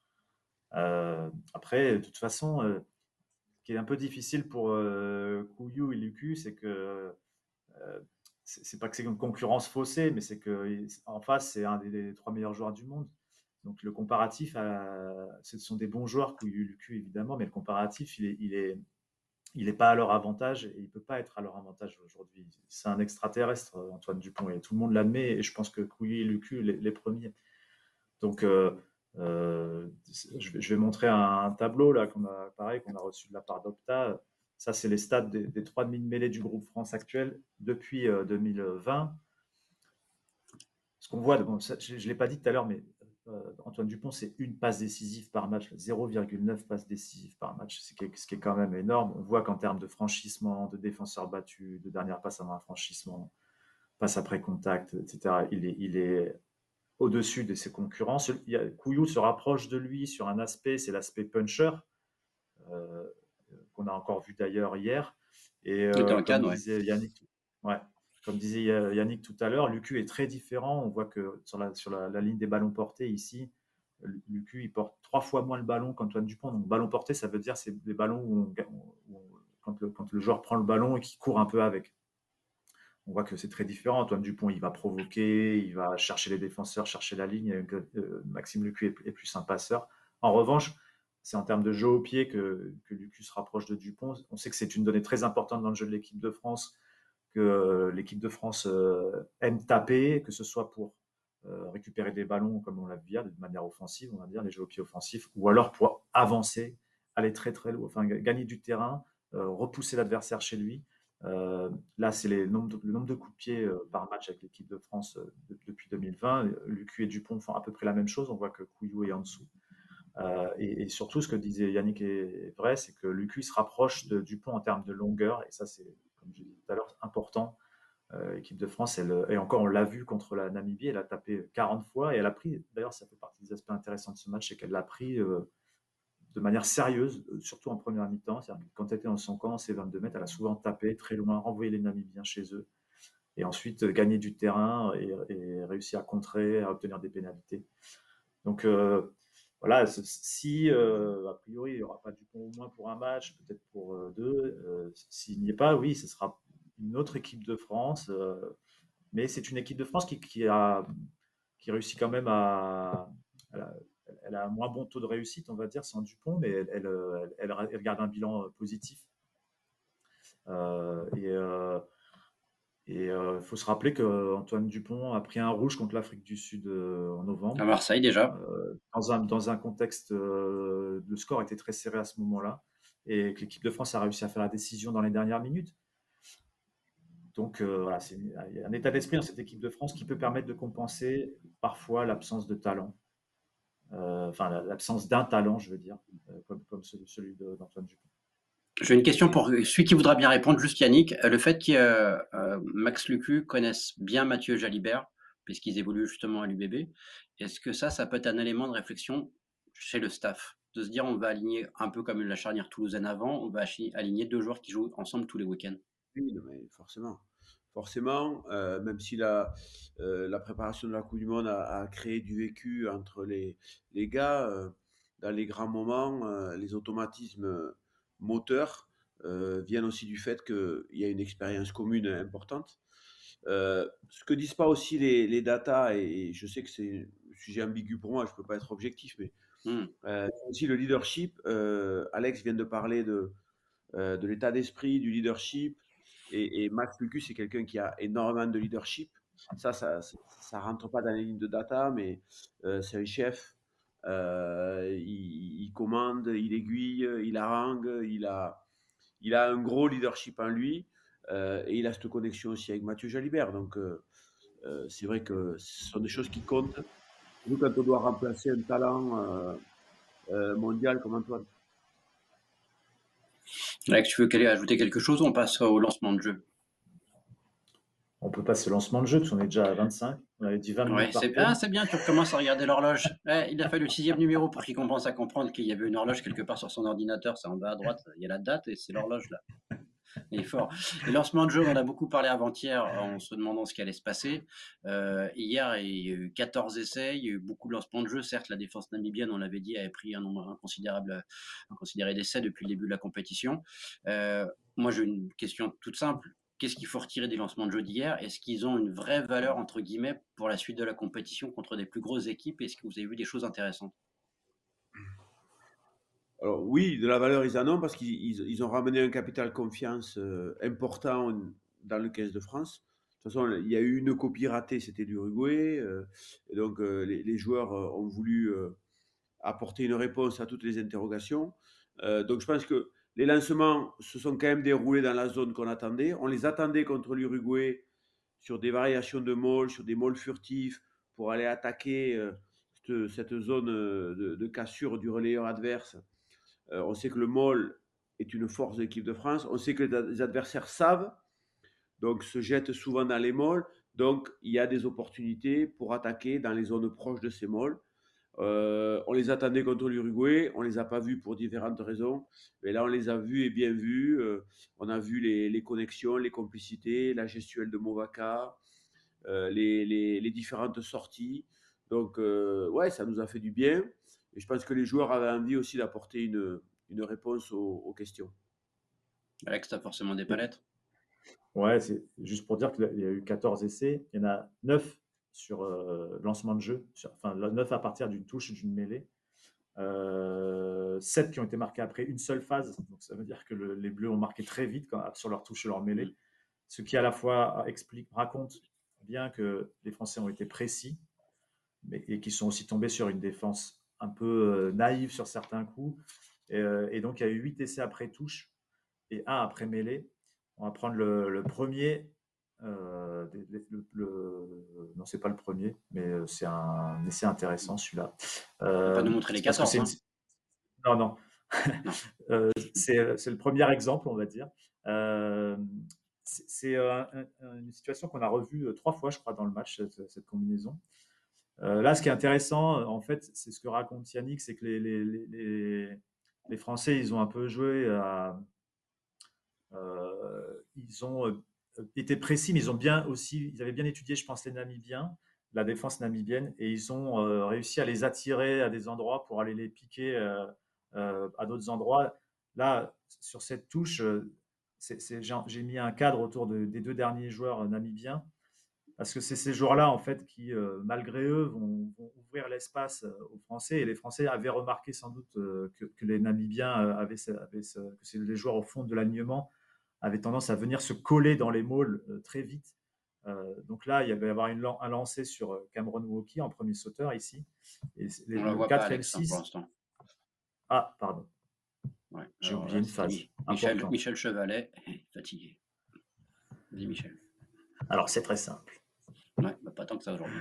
Euh, après, de toute façon, euh, ce qui est un peu difficile pour euh, Couillou et Lucu, c'est que euh, c'est pas que c'est une concurrence faussée, mais c'est que en face, c'est un des, des trois meilleurs joueurs du monde. Donc le comparatif, à, ce sont des bons joueurs, Couillu, Lucu évidemment, mais le comparatif, il est, il est, il est pas à leur avantage et il peut pas être à leur avantage aujourd'hui. C'est un extraterrestre, Antoine Dupont, et tout le monde l'admet. Et je pense que Couillu et Lucu, les, les premiers. Donc euh, euh, je, vais, je, vais, montrer un, un tableau là qu'on a, pareil, qu'on a reçu de la part d'Opta. Ça, c'est les stats des, des trois demi de mêlée du groupe France actuel depuis euh, deux mille vingt. Ce qu'on voit, bon, ça, je ne l'ai pas dit tout à l'heure, mais euh, Antoine Dupont, c'est une passe décisive par match, zéro virgule neuf passes décisives par match, ce qui, est, ce qui est quand même énorme. On voit qu'en termes de franchissement, de défenseurs battus, de dernière passe avant un franchissement, passe après contact, et cetera, il est, il est au-dessus de ses concurrents. Il y a, Couillou se rapproche de lui sur un aspect, c'est l'aspect puncher, euh, qu'on a encore vu d'ailleurs hier. Et Il était euh, en comme canne, ouais. disait Yannick, ouais, comme disait Yannick tout à l'heure, Lucu est très différent. On voit que sur la, sur la, la ligne des ballons portés ici, Lucu il porte trois fois moins le ballon qu'Antoine Dupont. Donc ballon porté, ça veut dire c'est des ballons où, on, où on, quand, le, quand le joueur prend le ballon et qu'il court un peu avec. On voit que c'est très différent. Antoine Dupont, il va provoquer, il va chercher les défenseurs, chercher la ligne. Euh, Maxime Lucu est, est plus un passeur. En revanche, c'est en termes de jeu au pied que, que Lucu se rapproche de Dupont. On sait que c'est une donnée très importante dans le jeu de l'équipe de France, que euh, l'équipe de France euh, aime taper, que ce soit pour euh, récupérer des ballons, comme on l'a vu hier, de manière offensive, on va dire, les jeux au pied offensifs, ou alors pour avancer, aller très très loin, enfin gagner du terrain, euh, repousser l'adversaire chez lui. Euh, là, c'est le nombre de coups de pied euh, par match avec l'équipe de France euh, de, depuis deux mille vingt. Lucu et Dupont font à peu près la même chose. On voit que Couillou est en dessous. Euh, et, et, surtout, ce que disait Yannick est, est vrai, c'est que Lucu se rapproche de Dupont en termes de longueur. Et ça, c'est, comme j'ai dit tout à l'heure, important. Euh, l'équipe de France, elle, et encore, on l'a vu contre la Namibie, elle a tapé quarante fois et elle a pris, d'ailleurs, ça fait partie des aspects intéressants de ce match, c'est qu'elle l'a pris euh, de manière sérieuse, surtout en première mi-temps. Quand elle était dans son camp, dans ses vingt-deux mètres, elle a souvent tapé très loin, renvoyé les Namibiens chez eux, et ensuite euh, gagné du terrain et, et réussi à contrer, à obtenir des pénalités. Donc euh, voilà, si euh, a priori il n'y aura pas Dupont au moins pour un match, peut-être pour euh, deux, euh, s'il n'y est pas, oui, ce sera une autre équipe de France, euh, mais c'est une équipe de France qui, qui, a, qui réussit quand même à, à elle a un moins bon taux de réussite, on va dire, sans Dupont, mais elle, elle, elle, elle garde un bilan positif. Euh, et euh, et il euh, faut se rappeler qu'Antoine Dupont a pris un rouge contre l'Afrique du Sud euh, en À novembre, Marseille, déjà. euh, dans, un, dans un contexte, euh, le score était très serré à ce moment-là, et que l'équipe de France a réussi à faire la décision dans les dernières minutes. Donc euh, voilà, c'est un état d'esprit dans cette équipe de France qui peut permettre de compenser parfois l'absence de talent. Euh, enfin l'absence d'un talent, je veux dire, euh, comme, comme celui, celui d'Antoine Dupont. J'ai une question pour celui qui voudra bien répondre, juste Yannick. Le fait que euh, euh, Max Lucu connaisse bien Mathieu Jalibert, puisqu'ils évoluent justement à l'U B B, est-ce que ça, ça peut être un élément de réflexion chez le staff? De se dire, on va aligner un peu comme la charnière toulousaine avant, on va aligner deux joueurs qui jouent ensemble tous les week-ends. Oui, non, mais forcément. Forcément, euh, même si la, euh, la préparation de la Coupe du Monde a, a créé du vécu entre les, les gars, euh, dans les grands moments, euh, les automatismes moteurs euh, viennent aussi du fait qu'il y a une expérience commune importante. Euh, ce que disent pas aussi les, les datas, et, et je sais que c'est, sujet ambigu pour moi, je ne peux pas être objectif, mais Mmh. euh, aussi le leadership. Euh, Alex vient de parler de, euh, de l'état d'esprit, du leadership, et, et Max Lucas, c'est quelqu'un qui a énormément de leadership. Ça, ça, ça rentre pas dans les lignes de data, mais euh, c'est un chef. Euh, il, il commande, il aiguille, il harangue, il a, il a un gros leadership en lui, euh, et il a cette connexion aussi avec Mathieu Jalibert. Donc, euh, euh, c'est vrai que ce sont des choses qui comptent. Nous, quand on doit remplacer un talent euh, euh, mondial comme Antoine. Alex, tu veux quel- ajouter quelque chose ou on passe au lancement de jeu? On peut passer au lancement de jeu, parce qu'on est déjà à vingt-cinq. On avait dit vingt Ouais, minutes par c'est ah, thème. c'est bien, tu recommences à regarder l'horloge. Ouais, il a fallu le sixième numéro pour qu'il commence à comprendre qu'il y avait une horloge quelque part sur son ordinateur. C'est en bas à droite, il y a la date et c'est l'horloge là. Il est fort. Les lancements de jeu, on en a beaucoup parlé avant-hier en se demandant ce qui allait se passer. Euh, hier, il y a eu quatorze essais, il y a eu beaucoup de lancements de jeu. Certes, la défense namibienne, on l'avait dit, avait pris un nombre inconsidérable, inconsidéré d'essais depuis le début de la compétition. Euh, moi, j'ai une question toute simple. Qu'est-ce qu'il faut retirer des lancements de jeu d'hier? Est-ce qu'ils ont une vraie valeur, entre guillemets, pour la suite de la compétition contre des plus grosses équipes? Est-ce que vous avez vu des choses intéressantes? Alors oui, de la valeur, ils en ont parce qu'ils ils- ils ont ramené un capital confiance euh, important dans le caisse de France. De toute façon, il y a eu une copie ratée, c'était l'Uruguay. Euh, et donc, euh, les, les joueurs euh, ont voulu euh, apporter une réponse à toutes les interrogations. Euh, donc, je pense que les lancements se sont quand même déroulés dans la zone qu'on attendait. On les attendait contre l'Uruguay sur des variations de molles, sur des molles furtifs pour aller attaquer euh, cette, cette zone euh, de, de cassure du relayeur adverse. Euh, on sait que le môle est une force de l'équipe de France. On sait que les adversaires savent, donc se jettent souvent dans les môles. Donc, il y a des opportunités pour attaquer dans les zones proches de ces môles. Euh, on les attendait contre l'Uruguay, on les a pas vus pour différentes raisons, mais là on les a vus et bien vus. Euh, on a vu les, les, connexions, les complicités, la gestuelle de Movaca, euh, les, les, les, différentes sorties. Donc euh, ouais, ça nous a fait du bien. Et je pense que les joueurs avaient envie aussi d'apporter une, une réponse aux, aux questions. Alex, tu as forcément des palettes? Ouais, c'est juste pour dire qu'il y a eu quatorze essais. Il y en a neuf sur euh, lancement de jeu, sur, enfin neuf à partir d'une touche, d'une mêlée. Euh, sept qui ont été marqués après une seule phase. Donc ça veut dire que le, les Bleus ont marqué très vite quand, sur leur touche et leur mêlée. Mmh. Ce qui à la fois explique, raconte bien que les Français ont été précis, mais, et qu'ils sont aussi tombés sur une défense un peu euh, naïve sur certains coups. Et, euh, et donc il y a eu huit essais après touche et un après mêlée. On va prendre le, le premier. Euh, le, le, le, non, c'est pas le premier, mais c'est un essai intéressant celui-là. Euh, pas nous montrer les quatorze. Hein. Une... Non, non. non. euh, c'est le premier exemple, on va dire. Euh, c'est un, un, une situation qu'on a revue trois fois, je crois, dans le match, cette, cette combinaison. Euh, là, ce qui est intéressant, en fait, c'est ce que raconte Yannick, c'est que les, les, les, les Français, ils ont un peu joué à. Euh, ils ont euh, été précis, mais ils ont bien aussi, ils avaient bien étudié, je pense, les Namibiens, la défense namibienne, et ils ont euh, réussi à les attirer à des endroits pour aller les piquer euh, euh, à d'autres endroits. Là, sur cette touche, j'ai mis un cadre autour de, des deux derniers joueurs namibiens, parce que c'est ces joueurs-là, en fait, qui, euh, malgré eux, vont, vont ouvrir l'espace aux Français. Et les Français avaient remarqué sans doute euh, que, que, les Namibiens avaient, avaient que c'est les joueurs au fond de l'alignement avaient tendance à venir se coller dans les môles euh, très vite. Euh, donc là, il y avait avoir une, un lancé sur Cameron Wauquiez en premier sauteur ici. Et les, On ne le voit pas, Alex, hein, pour l'instant. Ah, pardon. Ouais, j'ai oublié une phase. Michel, Michel Chevalet, fatigué. Dis Michel. Alors, c'est très simple. Ouais, bah, pas tant que ça aujourd'hui.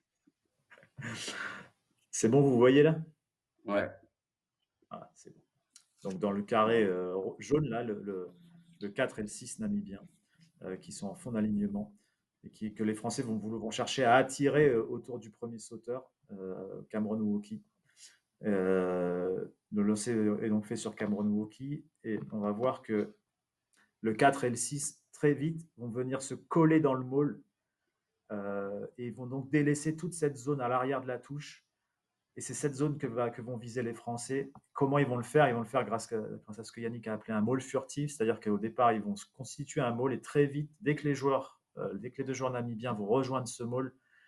C'est bon, vous voyez là? Ouais. Ah, c'est bon. Donc, dans le carré euh, jaune, là, le, le, le quatre et le six namibiens, euh, qui sont en fond d'alignement, et qui, que les Français vont, vont chercher à attirer euh, autour du premier sauteur, euh, Cameron Wauquiez. Euh, le lancer est donc fait sur Cameron Wauquiez, et on va voir que le quatre et le six, très vite, vont venir se coller dans le môle, euh, et ils vont donc délaisser toute cette zone à l'arrière de la touche. Et c'est cette zone que, va, que vont viser les Français. Comment ils vont le faire? Ils vont le faire grâce à, grâce à ce que Yannick a appelé un môle furtif, c'est-à-dire qu'au départ, ils vont se constituer un môle et très vite, dès que les joueurs, euh, dès que les deux joueurs namibiens vont rejoindre ce môle,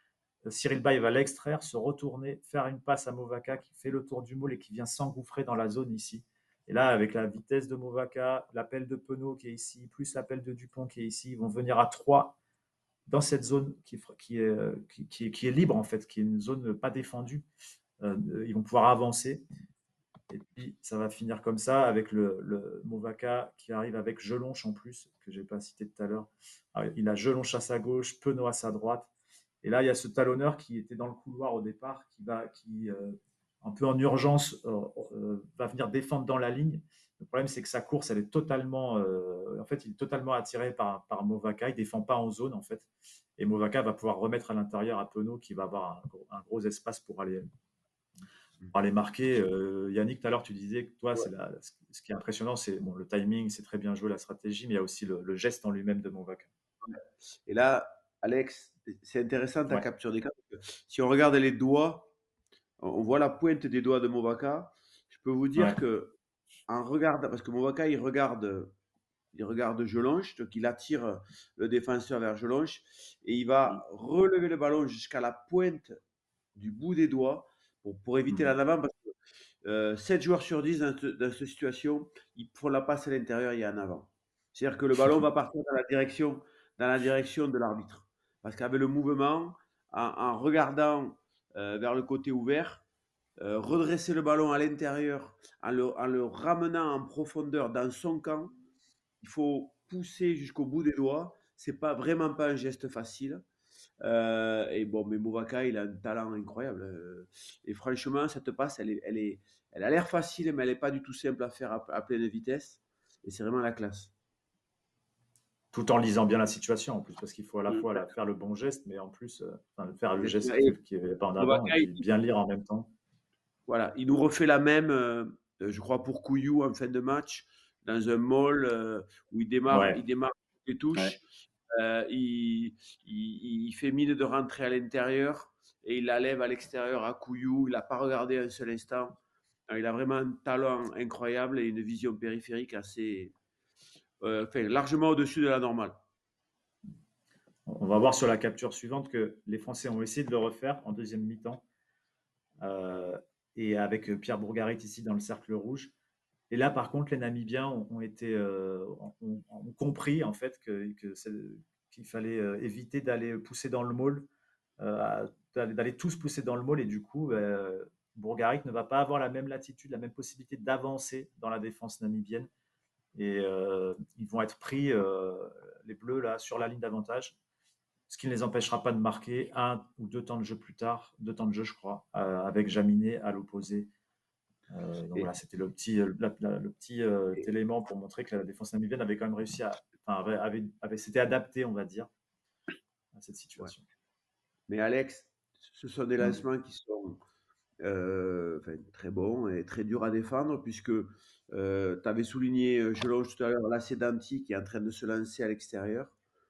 Cyril Bay va l'extraire, se retourner, faire une passe à Movaka qui fait le tour du môle et qui vient s'engouffrer dans la zone ici. Et là, avec la vitesse de Movaka, l'appel de Penaud qui est ici, plus l'appel de Dupont qui est ici, ils vont venir à trois dans cette zone qui, qui, est, qui, qui, est, qui est libre, en fait, qui est une zone pas défendue. Euh, ils vont pouvoir avancer. Et puis, ça va finir comme ça, avec le, le Movaka qui arrive avec Jelonche en plus, que je n'ai pas cité tout à l'heure. Alors, il a Jelonche à sa gauche, Penaud à sa droite. Et là, il y a ce talonneur qui était dans le couloir au départ, qui va, qui, euh, un peu en urgence, euh, euh, va venir défendre dans la ligne. Le problème, c'est que sa course, elle est totalement, euh, en fait, il est totalement attiré par, par Movaka. Il ne défend pas en zone, en fait. Et Movaka va pouvoir remettre à l'intérieur à Penaud, qui va avoir un, un gros espace pour aller, pour aller marquer. Euh, Yannick, tout à l'heure, tu disais que toi, Ouais. c'est la, ce qui est impressionnant, c'est bon, le timing, c'est très bien joué, la stratégie, mais il y a aussi le, le geste en lui-même de Movaka. Et là, Alex, c'est intéressant ta Ouais. capture d'écran. Si on regarde les doigts, on voit la pointe des doigts de Movaka. Je peux vous dire Ouais. que en regardant, parce que Movaka, il regarde, il regarde Jelonche, donc il attire le défenseur vers Jelonche et il va relever le ballon jusqu'à la pointe du bout des doigts pour, pour éviter Mhm. la l'avant parce que euh, sept joueurs sur dix dans, ce- dans cette situation, ils font la passe à l'intérieur et en avant. C'est-à-dire que le ballon va partir dans la direction, dans la direction de l'arbitre. Parce qu'avec le mouvement, en, en regardant euh, vers le côté ouvert, euh, redresser le ballon à l'intérieur, en le, en le ramenant en profondeur dans son camp, il faut pousser jusqu'au bout des doigts. C'est pas vraiment pas un geste facile. Euh, et bon, mais Movaka, il a un talent incroyable. Euh, Et franchement, cette passe, elle, est, elle, est, elle a l'air facile, mais elle n'est pas du tout simple à faire à, à pleine vitesse. Et c'est vraiment la classe. Tout en lisant bien la situation en plus, parce qu'il faut à la Mm. fois la, faire le bon geste, mais en plus euh, enfin, faire le Exactement. geste Et qui n'est pas en avant, et Movaka, puis il, bien lire en même temps. voilà, il nous refait la même, euh, euh, je crois, pour Couillou en fin de match, dans un mall euh, où il démarre, Ouais. il démarre les Ouais. touches. Euh, il, il, il fait mine de rentrer à l'intérieur et il la lève à l'extérieur à Couillou. Il n'a pas regardé un seul instant. Alors, il a vraiment un talent incroyable et une vision périphérique assez, euh, enfin, largement au-dessus de la normale. On va voir sur la capture suivante que les Français ont essayé de le refaire en deuxième mi-temps. Euh, et avec Pierre Bourgarit ici dans le cercle rouge. Et là, par contre, les Namibiens ont, ont été, euh, ont, ont compris en fait que, que qu'il fallait euh, éviter d'aller pousser dans le môle, euh, d'aller tous pousser dans le môle. Et du coup, euh, Bourgarit ne va pas avoir la même latitude, la même possibilité d'avancer dans la défense namibienne. Et euh, ils vont être pris, euh, les Bleus, là, sur la ligne d'avantage, ce qui ne les empêchera pas de marquer un ou deux temps de jeu plus tard, deux temps de jeu, je crois, euh, avec Jaminet à l'opposé. Euh, donc Et, voilà, c'était le petit, la, la, le petit euh, et, élément pour montrer que la défense namibienne avait quand même réussi à, enfin, avait, avait, avait s'était adapté, on va dire, à cette ouais. situation. Mais Alex, ce sont des Mmh. lancements qui sont euh, enfin, très bons et très durs à défendre, puisque euh, tu avais souligné, euh, je longe tout à l'heure, là c'est Danti qui est en train de se lancer à l'extérieur.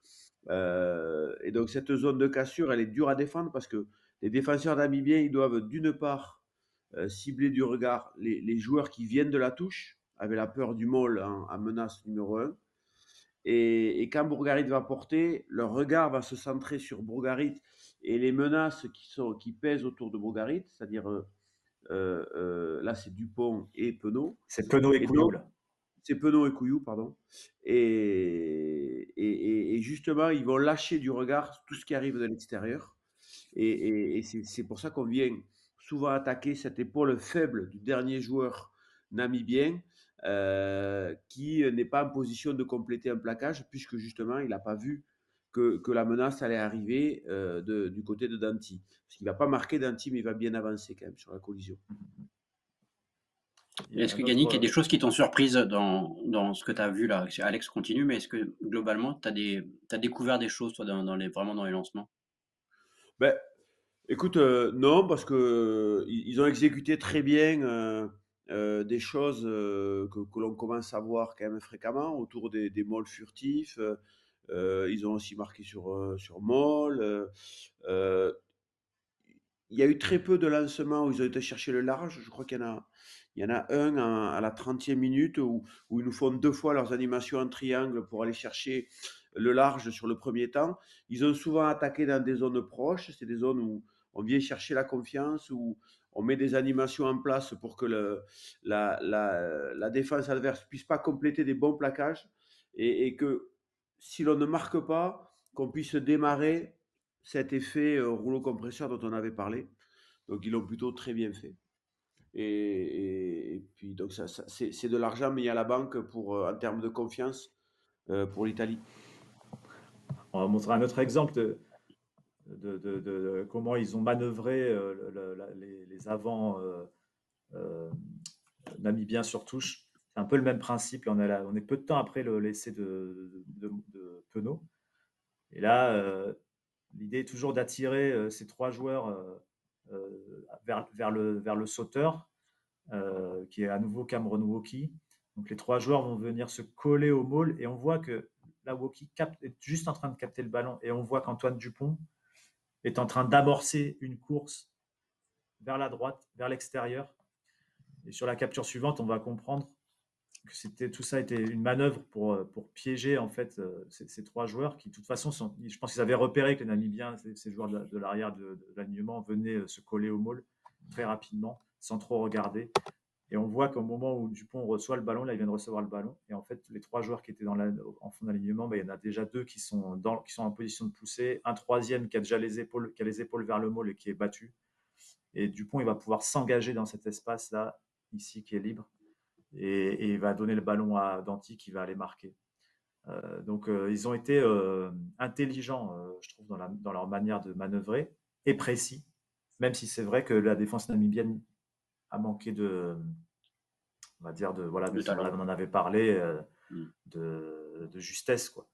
Euh, et donc cette zone de cassure, elle est dure à défendre parce que les défenseurs namibiens, ils doivent d'une part euh, cibler du regard les, les joueurs qui viennent de la touche, avec la peur du môle en, en menace numéro un. Et, et quand Bourgarit va porter, leur regard va se centrer sur Bourgarit et les menaces qui, sont, qui pèsent autour de Bourgarit, c'est-à-dire euh, euh, euh, là c'est Dupont et Penaud. C'est Penaud et Et Couillou, donc, là. c'est Penaud et Couillou, pardon. Et, et, et- et justement, ils vont lâcher du regard tout ce qui arrive de l'extérieur. Et, et- et c'est c'est pour ça qu'on vient souvent attaquer cette épaule faible du dernier joueur namibien euh, qui n'est pas en position de compléter un plaquage puisque justement, il n'a pas vu que, que la menace allait arriver euh, de- du côté de Danti. Parce qu'il ne va pas marquer Danti, mais il va bien avancer quand même sur la collision. Il y a Est-ce que un Yannick, il y a des autre. choses qui t'ont surprise dans, dans ce que tu as vu là? Alex continue, mais est-ce que globalement, tu as, des, t'as découvert des choses toi, dans, dans les, vraiment dans les lancements? Ben, écoute, euh, non, parce que euh, ils ils ont exécuté très bien euh, euh, des choses euh, que, que l'on commence à voir quand même fréquemment autour des, des molles furtifs. Euh, euh, ils ont aussi marqué sur, euh, sur molle. Euh, euh, il y a eu très peu de lancements où ils ont été chercher le large. Je crois qu'il y en a, il y en a un à, à la trentième minute où, où ils nous font deux fois leurs animations en triangle pour aller chercher le large sur le premier temps. Ils ont souvent attaqué dans des zones proches. C'est des zones où on vient chercher la confiance, où on met des animations en place pour que le, la, la, la défense adverse puisse pas compléter des bons plaquages et, et que si l'on ne marque pas, qu'on puisse démarrer cet effet euh, rouleau compresseur dont on avait parlé. Donc ils l'ont plutôt très bien fait. Et, et- et puis donc ça, ça- c'est c'est de l'argent mis à la banque pour, euh, en termes de confiance euh, pour l'Italie. On va montrer un autre exemple de, de, de- de comment ils ont manœuvré euh, le- le- la- les, les avants euh, euh, namibiens sur touche. C'est un peu le même principe. On est, là- on est peu de temps après le- l'essai de, de, de Penaud. Et là, euh, l'idée est toujours d'attirer euh, ces trois joueurs euh, euh, vers, vers le, vers le sauteur, euh, qui est à nouveau Cameron Woki. Donc les trois joueurs vont venir se coller au maul et on voit que la Woki capte, est juste en train de capter le ballon et on voit qu'Antoine Dupont est en train d'amorcer une course vers la droite, vers l'extérieur. Et sur la capture suivante, on va comprendre que c'était tout ça était une manœuvre pour, pour piéger en fait ces, ces trois joueurs qui de toute façon sont, je pense qu'ils avaient repéré que les Namibiens, ces, ces joueurs de, de l'arrière de, de l'alignement venaient se coller au maul très rapidement sans trop regarder. Et on voit qu'au moment où Dupont reçoit le ballon, là il vient de recevoir le ballon, et en fait les trois joueurs qui étaient dans la, en fond d'alignement, ben, il y en a déjà deux qui sont, dans, qui sont en position de pousser, un troisième qui a déjà les épaules, qui a les épaules vers le maul et qui est battu. Et Dupont il va pouvoir s'engager dans cet espace là, ici qui est libre, et, et il va donner le ballon à Danti qui va aller marquer. Euh, donc euh, ils ont été euh, intelligents, euh, je trouve, dans, la, dans leur manière de manœuvrer et précis, même si c'est vrai que la défense namibienne a manqué de, on va dire, de, voilà, De on talent. en avait parlé, euh, Mm. de, de justesse, quoi.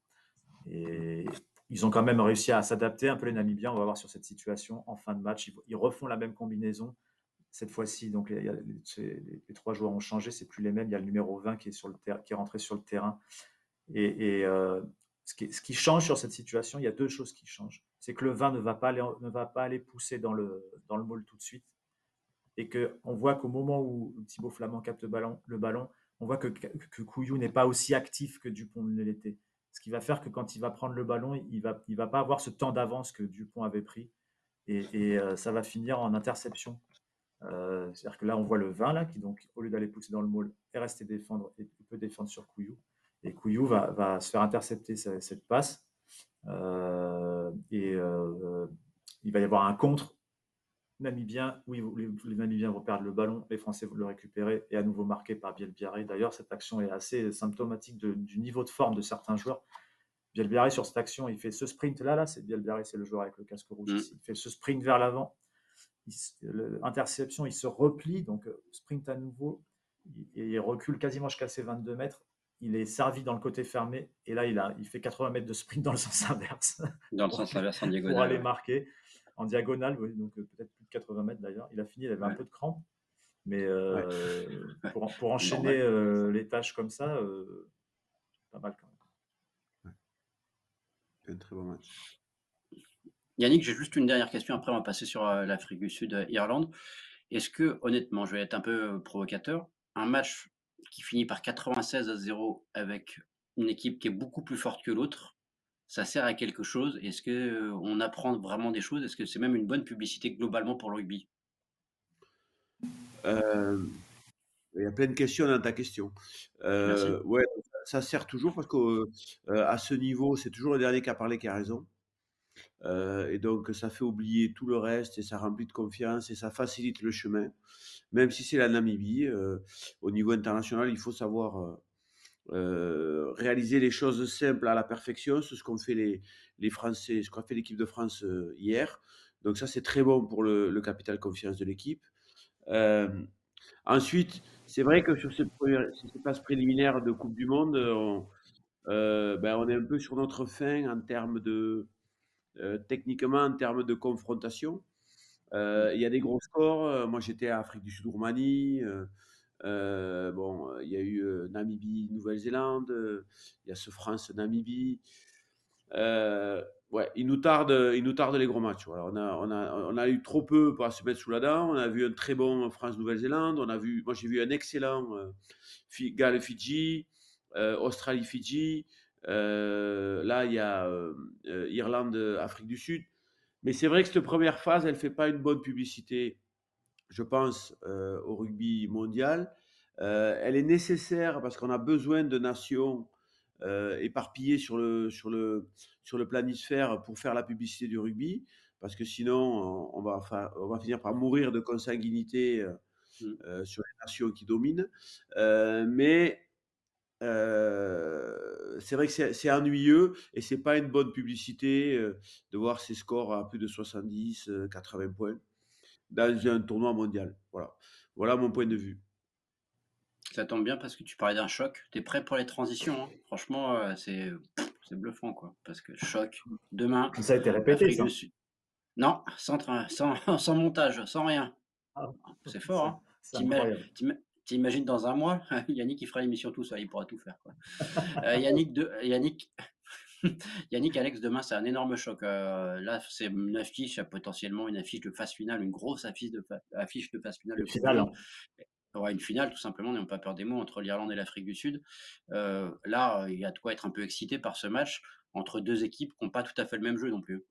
Et ils ont quand même réussi à s'adapter un peu les Namibiens, on va voir sur cette situation en fin de match. Ils, ils refont la même combinaison cette fois-ci. Donc les, les, les, trois joueurs ont changé, c'est plus les mêmes. Il y a le numéro vingt qui est, sur le ter- qui est rentré sur le terrain. Et, et euh, ce, qui, ce qui change sur cette situation, il y a deux choses qui changent. C'est que le vingt ne va pas aller, ne va pas aller pousser dans le, dans le maul tout de suite. Et qu'on voit qu'au moment où Thibaut Flamand capte le ballon, le ballon on voit que, que Couillou n'est pas aussi actif que Dupont ne l'était. Ce qui va faire que quand il va prendre le ballon, il ne va, il va pas avoir ce temps d'avance que Dupont avait pris. Et, et euh, ça va finir en interception. Euh, c'est-à-dire que là, on voit le vingt, là, qui, donc, au lieu d'aller pousser dans le maul, est resté défendre et peut défendre sur Couillou. Et Couillou va, va se faire intercepter cette, cette passe. Euh, et euh, il va y avoir un contre namibien, oui, les, les Namibiens vont perdre le ballon, les Français vont le récupérer et à nouveau marqué par Bielbiaré. D'ailleurs, cette action est assez symptomatique de, du niveau de forme de certains joueurs. Bielbiaré, sur cette action, il fait ce sprint-là, là, c'est Bielbiaré, c'est le joueur avec le casque rouge Mm. ici. Il fait ce sprint vers l'avant, interception, il se replie, donc sprint à nouveau, et il recule quasiment jusqu'à ses vingt-deux mètres. Il est servi dans le côté fermé, et là, il, a, il fait quatre-vingts mètres de sprint dans le sens inverse. Dans le sens inverse en diagonale. Pour aller ouais. marquer. En diagonale, oui, donc euh, peut-être plus de quatre-vingts mètres d'ailleurs. Il a fini, il avait ouais. un peu de crampes. Mais euh, ouais. pour, pour enchaîner euh, les tâches comme ça, euh, pas mal quand même. Ouais. Un très bon match. Yannick, j'ai juste une dernière question. Après, on va passer sur euh, l'Afrique du Sud, euh, Irlande. Est-ce que, honnêtement, je vais être un peu euh, provocateur, un match qui finit par quatre-vingt-seize à zéro avec une équipe qui est beaucoup plus forte que l'autre, ça sert à quelque chose? Est-ce que euh, on apprend vraiment des choses? Est-ce que c'est même une bonne publicité globalement pour le rugby? Euh, il y a plein de questions dans ta question. Merci. Euh, ouais, ça sert toujours parce que euh, à ce niveau, c'est toujours le dernier qui a parlé qui a raison. Euh, et donc, ça fait oublier tout le reste et ça remplit de confiance et ça facilite le chemin. Même si c'est la Namibie, euh, au niveau international, il faut savoir euh, euh, réaliser les choses simples à la perfection. C'est ce qu'ont fait les, les Français, ce qu'a fait l'équipe de France euh, hier. Donc ça, c'est très bon pour le, le capital confiance de l'équipe. Euh, ensuite, c'est vrai que sur cette, première, sur cette phase préliminaire de Coupe du Monde, on, euh, ben, on est un peu sur notre fin en termes de, euh, techniquement, en termes de confrontation. Euh, Il y a des gros scores. Euh, Moi, j'étais à Afrique du Sud-Roumanie. Euh, euh, bon, il y a eu euh, Namibie, Nouvelle-Zélande. euh, Il y a ce France-Namibie. Euh, ouais, il nous tarde, il nous tarde les gros matchs. Voilà. On a, on a, on a eu trop peu pour se mettre sous la dent. On a vu un très bon France-Nouvelle-Zélande. On a vu, moi, j'ai vu un excellent euh, Fi- Galles-Fidji, euh, Australie-Fidji. Euh, là, il y a euh, euh, Irlande, Afrique du Sud. Mais c'est vrai que cette première phase, elle fait pas une bonne publicité, je pense, euh, au rugby mondial. Euh, elle est nécessaire parce qu'on a besoin de nations euh, éparpillées sur le, sur, le, sur le planisphère pour faire la publicité du rugby, parce que sinon, on, on va, fa- on va finir par mourir de consanguinité euh, Mmh. euh, sur les nations qui dominent. Euh, mais euh, c'est vrai que c'est c'est ennuyeux et c'est pas une bonne publicité euh, de voir ces scores à plus de soixante-dix, euh, quatre-vingts points dans un tournoi mondial. Voilà, voilà mon point de vue. Ça tombe bien parce que tu parlais d'un choc. Tu es prêt pour les transitions, hein? Franchement, heu, c'est c'est bluffant, quoi. Parce que choc, demain, Ça a été répété, Afrique du ça. Sud non, sans train sans sans montage, sans rien. Ah, C'est fort, c'est hein? c'est Tu ima incroyable. tu ima tu imagines dans un mois, Yannick, il fera l'émission tout seul, il pourra tout faire, quoi. Heu, Yannick de Yannick Yannick, Alex, demain, c'est un énorme choc. Heu, là, c'est une affiche, potentiellement une affiche de phase finale, une grosse affiche de pha affiche de phase finale de Une coupe du finale, monde. hein. Ouais, une finale, tout simplement, n'ayons pas peur des mots, entre l'Irlande et l'Afrique du Sud. Heu, là, il y a de quoi être un peu excité par ce match entre deux équipes qui ont pas tout à fait le même jeu non plus.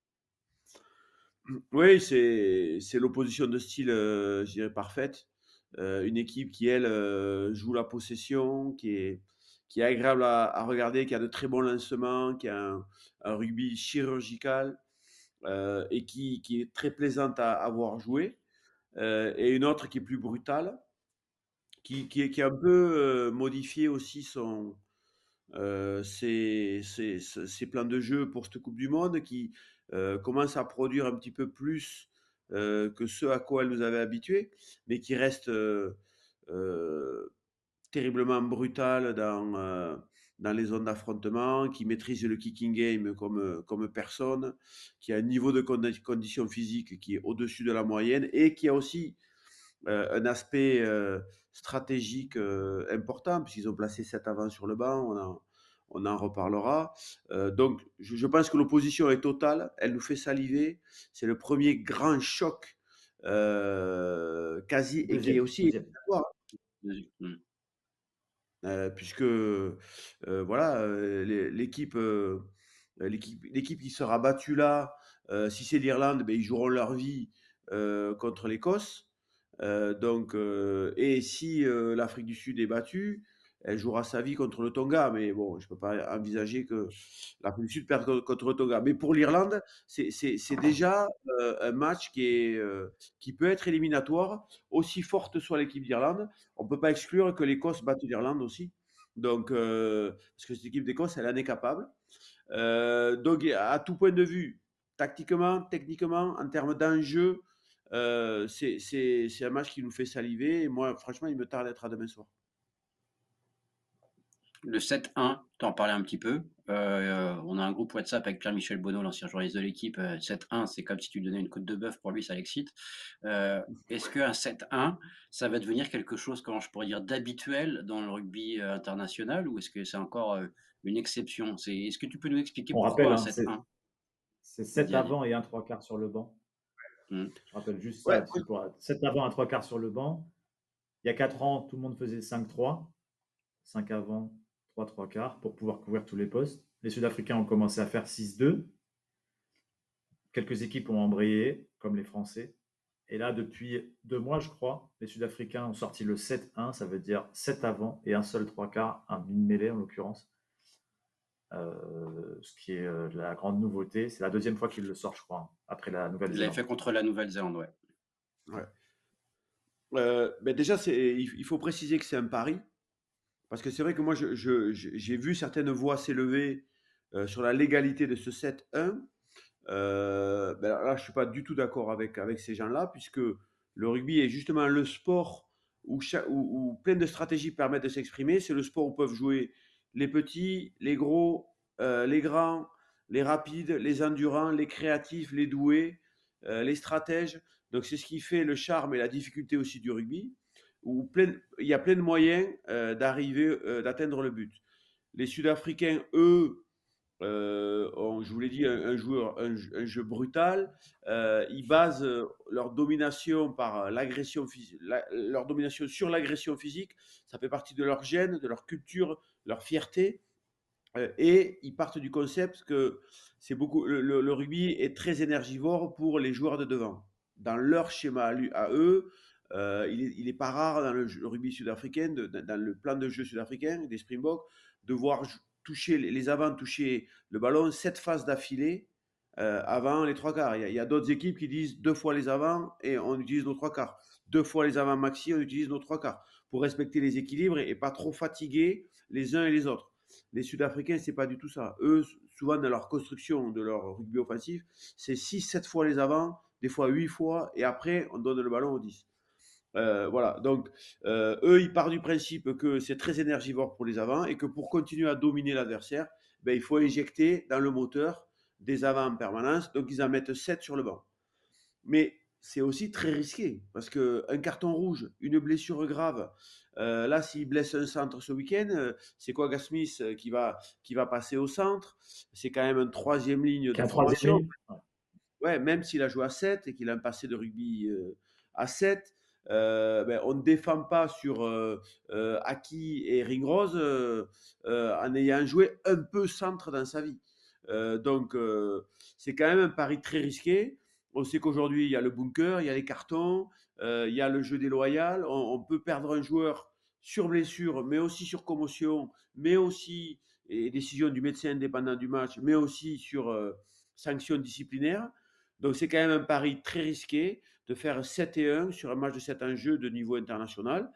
Oui, c'est c'est l'opposition de style, euh, je dirais, parfaite. Euh, une équipe qui, elle, euh, joue la possession, qui est, qui est agréable à, à regarder, qui a de très bons lancements, qui a un, un rugby chirurgical euh, et qui, qui est très plaisante à, à voir jouer. Euh, et une autre qui est plus brutale, qui, qui, est, qui a un peu euh, modifié aussi son, euh, ses, ses- ses- ses plans de jeu pour cette Coupe du Monde, qui euh, commence à produire un petit peu plus euh, que ce à quoi elle nous avait habitués, mais qui reste euh, euh, terriblement brutal dans, euh, dans les zones d'affrontement, qui maîtrise le kicking game comme, comme personne, qui a un niveau de condi- condition physique qui est au-dessus de la moyenne et qui a aussi euh, un aspect euh, stratégique euh, important, puisqu'ils ont placé sept avant sur le banc, on en, on en reparlera. Euh, donc, je, je pense que l'opposition est totale, elle nous fait saliver. C'est le premier grand choc euh, quasi et qui est Deuxième, aussi deuxième. éliminatoire, Mmh. euh, puisque euh, voilà, euh, les- l'équipe, euh, l'équipe, l'équipe qui sera battue là, euh, si c'est l'Irlande, ben, ils joueront leur vie euh, contre l'Écosse. Euh, donc, euh, et si euh, l'Afrique du Sud est battue, elle jouera sa vie contre le Tonga. Mais bon, je ne peux pas envisager que l'Afrique du Sud perde co- contre le Tonga. Mais pour l'Irlande, c'est c'est- c'est déjà euh, un match qui, est, euh, qui peut être éliminatoire, aussi forte soit l'équipe d'Irlande. On ne peut pas exclure que l'Écosse batte l'Irlande aussi. Donc, euh, parce que cette équipe d'Écosse, elle en est capable. Euh, donc, à tout point de vue, tactiquement, techniquement, en termes d'enjeu, euh, c'est c'est- c'est un match qui nous fait saliver. Et moi, franchement, il me tarde d'être à demain soir. Le sept un, tu en parlais un petit peu. Heu, on a un groupe WhatsApp avec Pierre-Michel Bonneau, l'ancien journaliste de l'équipe. Heu, sept un, c'est comme si tu lui donnais une côte de bœuf, pour lui, ça l'excite. Heu, est-ce qu'un sept un, ça va devenir quelque chose, comment je pourrais dire, d'habituel dans le rugby, heu, international, ou est-ce que c'est encore, heu, une exception? C'est Est-ce que tu peux nous expliquer On pourquoi rappelle, un hein, c'est sept un? c'est sept Vas-y, allez. avant et un trois quarts sur le banc. Mmh. Je rappelle juste Ouais, ça, c'est pour sept avant, un trois quarts sur le banc. Il y a quatre ans, tout le monde faisait cinq trois, cinq avant, trois trois quarts pour pouvoir couvrir tous les postes. Les Sud-Africains ont commencé à faire six deux. Quelques équipes ont embrayé, comme les Français. Et là, depuis deux mois, je crois, les Sud-Africains ont sorti le sept un, ça veut dire sept avant et un seul trois quarts, un une mêlée en l'occurrence. Euh, ce qui est euh, la grande nouveauté. C'est la deuxième fois qu'ils le sortent, je crois, hein, après la Il l'avait Nouvelle-Zélande. fait contre la Nouvelle-Zélande, ouais. ouais. Euh, ben déjà, c'est, il, il faut préciser que c'est un pari. Parce que c'est vrai que moi, je- je- je- j'ai vu certaines voix s'élever euh, sur la légalité de ce sept un. Euh, ben là, je suis pas du tout d'accord avec, avec ces gens-là, puisque le rugby est justement le sport où, cha- où- où plein de stratégies permettent de s'exprimer. C'est le sport où peuvent jouer les petits, les gros, euh, les grands, les rapides, les endurants, les créatifs, les doués, euh, les stratèges. Donc c'est ce qui fait le charme et la difficulté aussi du rugby, où plein- il y a plein de moyens euh, d'arriver, euh, d'atteindre le but. Les Sud-Africains, eux, euh, ont, je vous l'ai dit, un, un joueur, un, un jeu brutal. Euh, ils basent euh, leur domination par l'agression physique, la- leur domination sur l'agression physique. Ça fait partie de leur gène, de leur culture, de leur fierté. Euh, et ils partent du concept que c'est beaucoup, le, le- le rugby est très énergivore pour les joueurs de devant. Dans leur schéma à, lui- à eux, euh, il, est, il est pas rare dans le, jeu- le rugby sud-africain, de- dans dans le plan de jeu sud-africain des Springboks, de voir jou- toucher les les avants toucher le ballon sept phases d'affilée euh, avant les trois quarts. Il y a, il y a d'autres équipes qui disent deux fois les avants et on utilise nos trois quarts. Deux fois les avants maxi, on utilise nos trois quarts pour respecter les équilibres et, et pas trop fatiguer les uns et les autres. Les Sud-Africains, c'est pas du tout ça. Eux, souvent dans leur construction de leur rugby offensif, c'est six sept fois les avants, des fois huit fois, et après, on donne le ballon aux dix. Euh, voilà, donc euh, eux, ils partent du principe que c'est très énergivore pour les avants et que pour continuer à dominer l'adversaire, ben, il faut injecter dans le moteur des avants en permanence. Donc ils en mettent sept sur le banc. Mais c'est aussi très risqué parce qu'un carton rouge, une blessure grave, euh, là, s'il blesse un centre ce week-end, euh, c'est quoi Gasmith euh, qui va, qui va passer au centre? C'est quand même une troisième ligne Qui de a un troisième formation. ligne. Ouais. Ouais, même s'il a joué à sept et qu'il a un passé de rugby euh, à sept, euh, ben, on ne défend pas sur euh, euh, Aki et Ringrose euh, euh, en ayant joué un peu centre dans sa vie. Euh, donc, euh, c'est quand même un pari très risqué. On sait qu'aujourd'hui, il y a le bunker, il y a les cartons, euh, il y a le jeu déloyal. On, on peut perdre un joueur sur blessure, mais aussi sur commotion, mais aussi, et décision du médecin indépendant du match, mais aussi sur euh, sanction disciplinaire. Donc c'est quand même un pari très risqué de faire sept et un sur un match de sept enjeux de niveau international.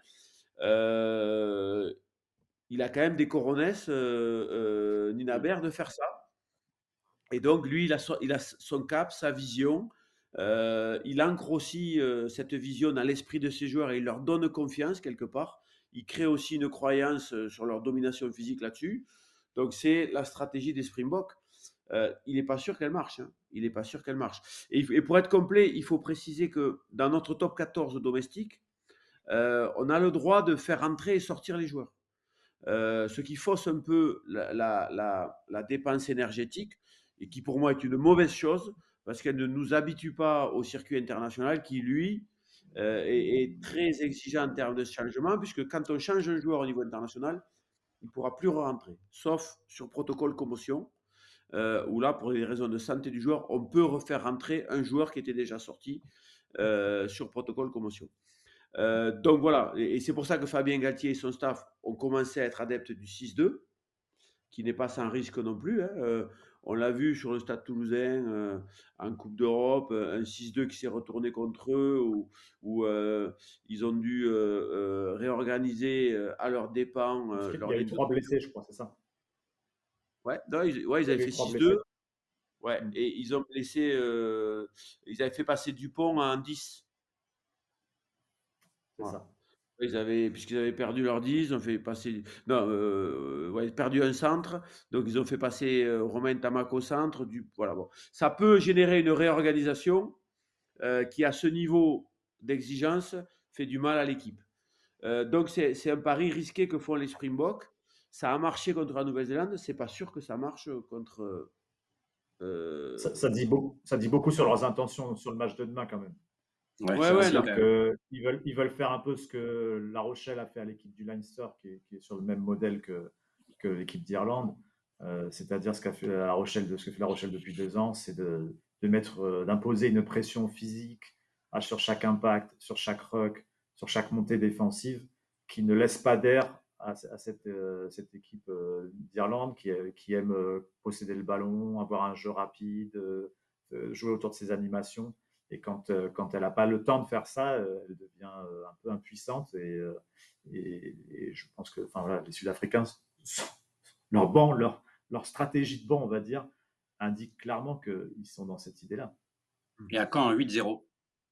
Euh, il a quand même des coronesses, euh, euh, Ninaber, de faire ça. Et donc lui, il a son, il a son cap, sa vision. Euh, il ancre aussi euh, cette vision dans l'esprit de ses joueurs et il leur donne confiance quelque part. Il crée aussi une croyance euh, sur leur domination physique là-dessus. Donc c'est la stratégie des Springboks. Euh, il n'est pas sûr qu'elle marche. Hein. Il n'est pas sûr qu'elle marche. Et, et, pour être complet, il faut préciser que dans notre top quatorze domestique, euh, on a le droit de faire entrer et sortir les joueurs. Euh, ce qui fausse un peu la, la, la, la dépense énergétique et qui pour moi est une mauvaise chose parce qu'elle ne nous habitue pas au circuit international qui, lui, euh, est, est très exigeant en termes de changement puisque quand on change un joueur au niveau international, il ne pourra plus rentrer, sauf sur protocole commotion euh, où là, pour des raisons de santé du joueur, on peut refaire rentrer un joueur qui était déjà sorti euh, sur protocole commotion. Euh, donc voilà, et, et c'est pour ça que Fabien Galtier et son staff ont commencé à être adeptes du six deux, qui n'est pas sans risque non plus. Hein. Euh, on l'a vu sur le Stade Toulousain euh, en Coupe d'Europe, un six deux qui s'est retourné contre eux, où, où euh, ils ont dû euh, euh, réorganiser euh, à leurs dépens euh, Il leur y a eu ligne de... trois blessés, je crois, c'est ça. Ouais, non, ils, ouais, ils Il y avaient avait eu fait trois six blessés. deux. Ouais, Mm. et ils ont laissé, euh, ils avaient fait passer Dupont en dix. C'est Voilà. ça. Ils avaient, puisqu'ils avaient perdu leur dix, ils ont fait passer, non, euh, ouais, perdu un centre, donc ils ont fait passer euh, Romain Tamac au centre. Du, voilà, bon. Ça peut générer une réorganisation euh, qui, à ce niveau d'exigence, fait du mal à l'équipe. Euh, donc c'est c'est un pari risqué que font les Springboks. Ça a marché contre la Nouvelle-Zélande, c'est pas sûr que ça marche contre. Ça, ça Euh... dit beaucoup, ça dit beaucoup sur leurs intentions sur le match de demain quand même. Ouais, Ouais, c'est ouais, risqué non. C'est-à-dire quand même. qu'ils veulent, ils veulent faire un peu ce que La Rochelle a fait à l'équipe du Leinster, qui est, qui est sur le même modèle que, que l'équipe d'Irlande. Euh, c'est-à-dire ce qu'a fait La Rochelle, ce que fait La Rochelle depuis deux ans, c'est de, de mettre, euh, d'imposer une pression physique à, sur chaque impact, sur chaque ruck, sur chaque montée défensive, qui ne laisse pas d'air à, à cette, euh, cette équipe euh, d'Irlande qui, qui aime euh, posséder le ballon, avoir un jeu rapide, euh, jouer autour de ses animations. Et quand, euh, quand elle n'a pas le temps de faire ça, euh, elle devient euh, un peu impuissante. Et, euh, et, et je pense que enfin, voilà, les Sud-Africains, leur banc, leur, leur stratégie de banc, on va dire, indique clairement qu'ils sont dans cette idée-là. Et à quand un huit zéro?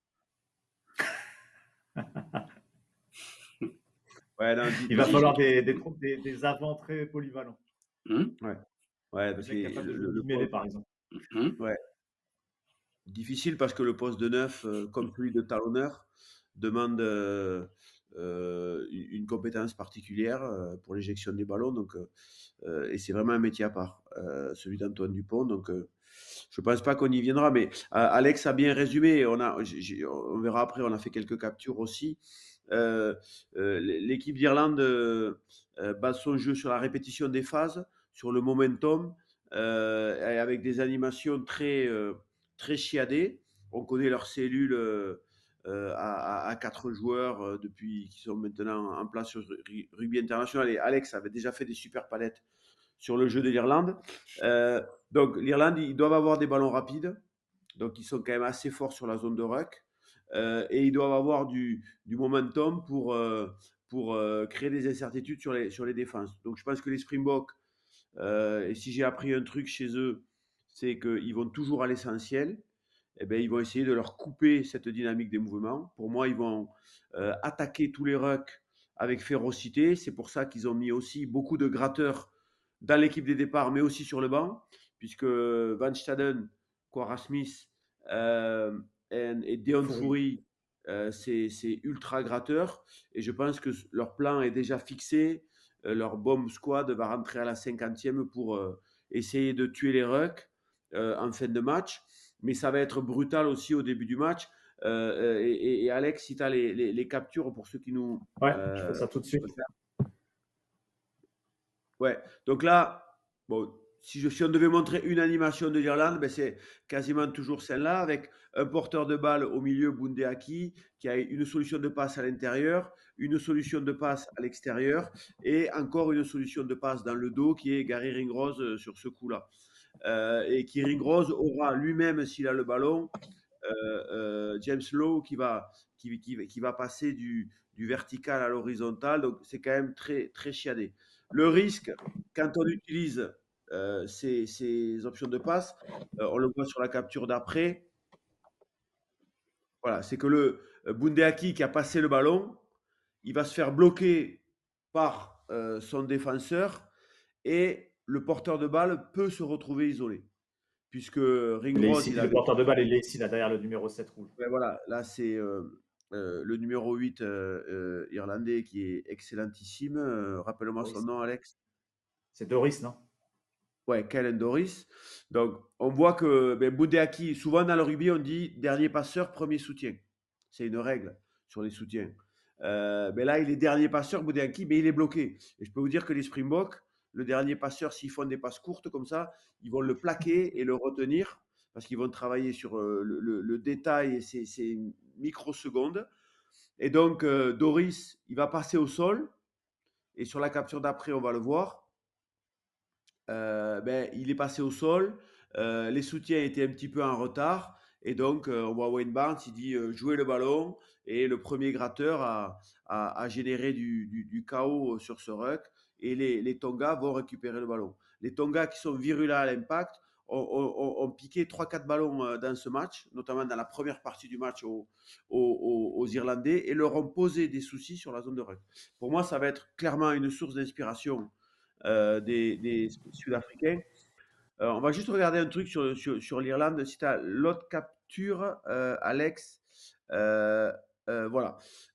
Ouais, non, Il va difficile. falloir des, des, des, des avants très polyvalents. Hum, Ouais, ouais, Des parce que mecs capables de jouer le, le dix mêlées, poste, par exemple. hum. ouais, difficile parce que le poste de neuf, euh, comme celui de talonneur, demande euh, euh, une une compétence particulière euh, pour l'éjection des ballons. Donc, euh, euh, et c'est vraiment un métier à part, euh, celui d'Antoine Dupont. Donc, euh, je pense pas qu'on y viendra. Mais euh, Alex a bien résumé. On a, j'ai- j'ai- on verra après. On a fait quelques captures aussi. Euh, euh, l'équipe d'Irlande euh, euh, base son jeu sur la répétition des phases, sur le momentum euh, et avec des animations très, euh, très chiadées. On connaît leurs cellules euh, euh, à, à, à quatre joueurs euh, depuis qui sont maintenant en place sur Ru- Rugby International. Et Alex avait déjà fait des super palettes sur le jeu de l'Irlande. Euh, donc l'Irlande, ils doivent avoir des ballons rapides. Donc ils sont quand même assez forts sur la zone de ruck. Euh, et ils doivent avoir du, du momentum pour, euh, pour euh, créer des incertitudes sur les, sur les défenses. Donc je pense que les Springboks, euh, et si j'ai appris un truc chez eux, c'est qu'ils vont toujours à l'essentiel. Eh bien, ils vont essayer de leur couper cette dynamique des mouvements. Pour moi, ils vont euh, attaquer tous les rucks avec férocité. C'est pour ça qu'ils ont mis aussi beaucoup de gratteurs dans l'équipe des départs, mais aussi sur le banc, puisque Van Staden, Quara Smith euh, et, et Deon Foury, euh, c'est c'est ultra gratteur. Et je pense que leur plan est déjà fixé. Euh, leur bomb squad va rentrer à la cinquantième pour euh, essayer de tuer les rucks euh, en fin de match. Mais ça va être brutal aussi au début du match. Euh, et, et, Alex, si tu as les, les, les captures pour ceux qui nous. Ouais, euh, je fais ça tout de suite. Ouais, donc là, bon, si, je, si on devait montrer une animation de l'Irlande, ben c'est quasiment toujours celle-là, avec un porteur de balle au milieu, Bundeaki, qui a une solution de passe à l'intérieur, une solution de passe à l'extérieur, et encore une solution de passe dans le dos, qui est Gary Ringrose euh, sur ce coup-là. Euh, et qui Ringrose aura lui-même, s'il a le ballon, euh, euh, James Lowe qui va, qui, qui, qui va passer du, du vertical à l'horizontal. Donc, c'est quand même très, très chiadé. Le risque, quand on utilise euh, ces, ces options de passe, euh, on le voit sur la capture d'après, voilà, c'est que le euh, Bundeaki qui a passé le ballon, il va se faire bloquer par euh, son défenseur et le porteur de balle peut se retrouver isolé. Puisque Ringrose, il, il il le avait. porteur de balle, il est ici, là, derrière le numéro sept rouge. Ouais, voilà, là c'est euh, euh, le numéro huit euh, euh, irlandais qui est excellentissime. Euh, rappelle-moi son Doris. nom, Alex. C'est Doris, non? Ouais, Kellen Doris. Donc, on voit que ben, Boudeaki, souvent dans le rugby, on dit dernier passeur, premier soutien. C'est une règle sur les soutiens. Euh, ben là, il est dernier passeur, Boudeaki, mais il est bloqué. Et je peux vous dire que les Springboks, le dernier passeur, s'ils font des passes courtes comme ça, ils vont le plaquer et le retenir parce qu'ils vont travailler sur euh, le, le- le détail et ces, ces microsecondes. Et donc, euh, Doris, il va passer au sol. Et sur la capture d'après, on va le voir. Euh, ben, il est passé au sol. Euh, les soutiens étaient un petit peu en retard. Et donc, euh, on voit Wayne Barnes, il dit euh, jouer le ballon. Et le premier gratteur a, a, a généré du, du, du chaos sur ce ruck. Et les, les Tonga vont récupérer le ballon. Les Tonga qui sont virulents à l'impact ont, ont, ont piqué trois quatre ballons euh, dans ce match, notamment dans la première partie du match aux, aux, aux Irlandais, et leur ont posé des soucis sur la zone de ruck. Pour moi, ça va être clairement une source d'inspiration euh, des, des Sud-Africains. Euh, on va juste regarder un truc sur, sur, sur l'Irlande. Si tu as l'autre capture, euh, Alex, euh, euh, voilà.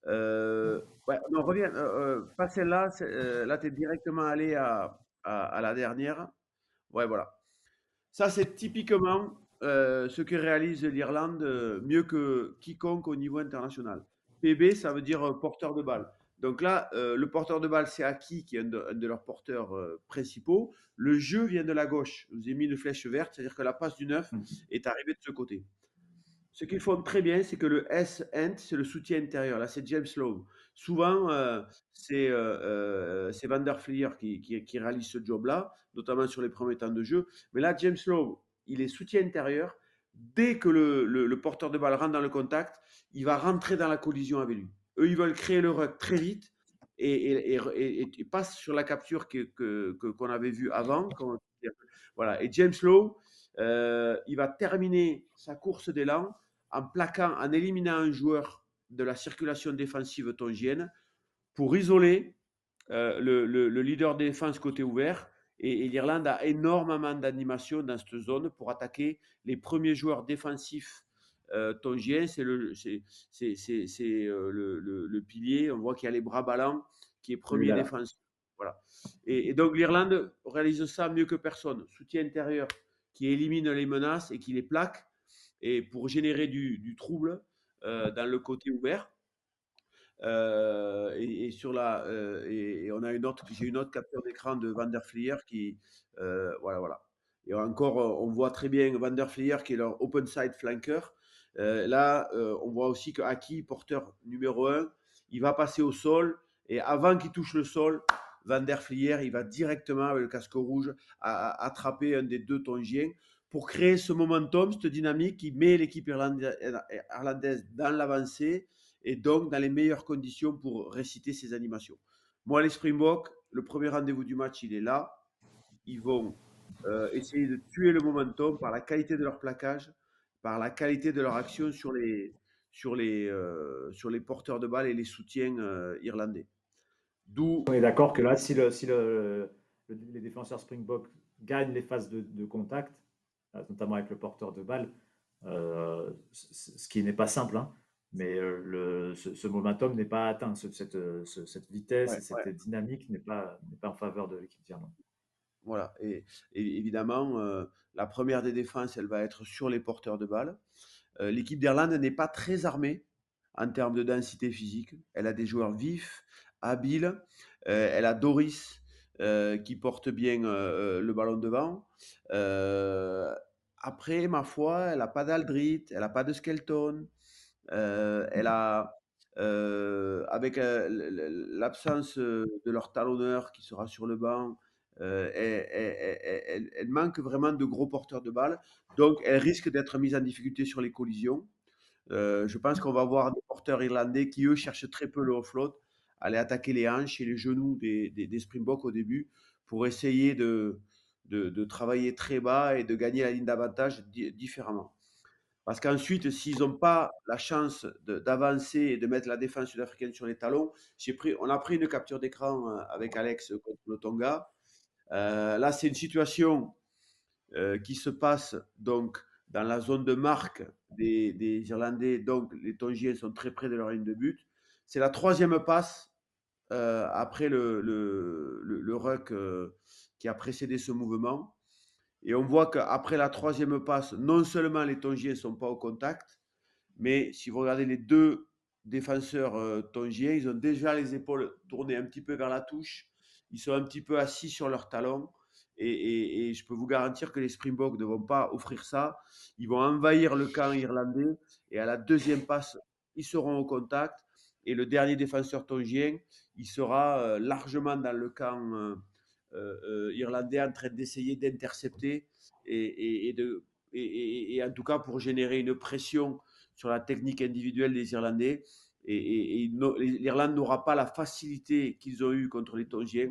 Euh, ouais, non, reviens, euh, euh, pas celle-là. Euh, là, tu es directement allé à, à, à, la dernière. Ouais, voilà. Ça, c'est typiquement euh, ce que réalise l'Irlande euh, mieux que quiconque au niveau international. P B, ça veut dire euh, porteur de balle. Donc là, euh, le porteur de balle, c'est Aki, qui est un de, un de leurs porteurs euh, principaux. Le jeu vient de la gauche. Je vous ai mis une flèche verte, c'est-à-dire que la passe du neuf est arrivée de ce côté. Ce qu'ils font très bien, c'est que le S-Ent, c'est le soutien intérieur. Là, c'est James Lowe. Souvent, euh, c'est euh, euh, Van der Fleer qui, qui, qui réalise ce job-là, notamment sur les premiers temps de jeu. Mais là, James Lowe, il est soutien intérieur. Dès que le, le, le porteur de balle rentre dans le contact, il va rentrer dans la collision avec lui. Eux, ils veulent créer le ruck très vite et, et, et, et, et passe sur la capture que, que, que, qu'on avait vue avant. Quand, voilà. Et James Lowe, euh, il va terminer sa course d'élan en plaquant, en éliminant un joueur de la circulation défensive tongienne pour isoler euh, le, le, le, leader de défense côté ouvert. Et, et l'Irlande a énormément d'animation dans cette zone pour attaquer les premiers joueurs défensifs euh, tongiens. C'est, le, c'est, c'est, c'est, c'est euh, le, le, le pilier. On voit qu'il y a les bras ballants qui est premier Voilà. défenseur. Voilà. Et, et donc l'Irlande réalise ça mieux que personne. Soutien intérieur qui élimine les menaces et qui les plaque et pour générer du, du trouble euh, dans le côté ouvert. Euh, et, et sur la, euh, et, et on a une autre, j'ai une autre capture d'écran de Van der Flier qui, euh, voilà, voilà. Et encore, euh, on voit très bien Van der Flier qui est leur open side flanker. Euh, là, euh, on voit aussi que Aki, porteur numéro un, il va passer au sol et avant qu'il touche le sol, Van der Flier, il va directement avec le casque rouge à, à attraper un des deux Tongiens pour créer ce momentum, cette dynamique qui met l'équipe irlandaise, irlandaise dans l'avancée et donc dans les meilleures conditions pour réciter ces animations. Moi, les Springboks, le premier rendez-vous du match, il est là. Ils vont euh, essayer de tuer le momentum par la qualité de leur plaquage, par la qualité de leur action sur les, sur les, euh, sur les porteurs de balles et les soutiens euh, irlandais. D'où. On est d'accord que là, si, le, si le, le, les défenseurs Springbok gagnent les phases de, de contact, notamment avec le porteur de balle, euh, ce qui n'est pas simple, hein, mais le, ce, ce momentum n'est pas atteint, ce, cette, ce, cette vitesse Ouais, et cette ouais. dynamique n'est pas, n'est pas en faveur de l'équipe d'Irlande. Voilà, et, et évidemment, euh, la première des défenses, elle va être sur les porteurs de balles. Euh, l'équipe d'Irlande n'est pas très armée en termes de densité physique. Elle a des joueurs vifs, habiles. Euh, elle a Doris euh, qui porte bien euh, le ballon devant. Euh, après, ma foi, elle n'a pas d'Aldrit, elle n'a pas de Skelton. Euh, elle a, euh, avec euh, l'absence de leur talonneur qui sera sur le banc, euh, elle, elle- elle- elle- elle manque vraiment de gros porteurs de balles. Donc, elle risque d'être mise en difficulté sur les collisions. Euh, je pense qu'on va voir des porteurs irlandais qui, eux, cherchent très peu le offload, aller attaquer les hanches et les genoux des, des, des Springboks au début pour essayer de, de, de travailler très bas et de gagner la ligne d'avantage di- différemment. Parce qu'ensuite, s'ils n'ont pas la chance de- d'avancer et de mettre la défense sud-africaine sur les talons, j'ai pris, on a pris une capture d'écran euh, avec Alex contre le Tonga. Euh, là, c'est une situation euh, qui se passe donc dans la zone de marque des, des Irlandais. Donc, les Tongiens sont très près de leur ligne de but. C'est la troisième passe euh, après le, le, le, le ruck euh, qui a précédé ce mouvement. Et on voit qu'après la troisième passe, non seulement les Tongiens ne sont pas au contact, mais si vous regardez les deux défenseurs euh, tongiens, ils ont déjà les épaules tournées un petit peu vers la touche. Ils sont un petit peu assis sur leurs talons. Et, et- et je peux vous garantir que les Springboks ne vont pas offrir ça. Ils vont envahir le camp irlandais. Et à la deuxième passe, ils seront au contact. Et le dernier défenseur tongien, il sera euh, largement dans le camp euh, euh, euh, irlandais en train d'essayer d'intercepter et, et- et de, et, et- et en tout cas pour générer une pression sur la technique individuelle des Irlandais. Et, et- et no- l'Irlande n'aura pas la facilité qu'ils ont eue contre les Tongiens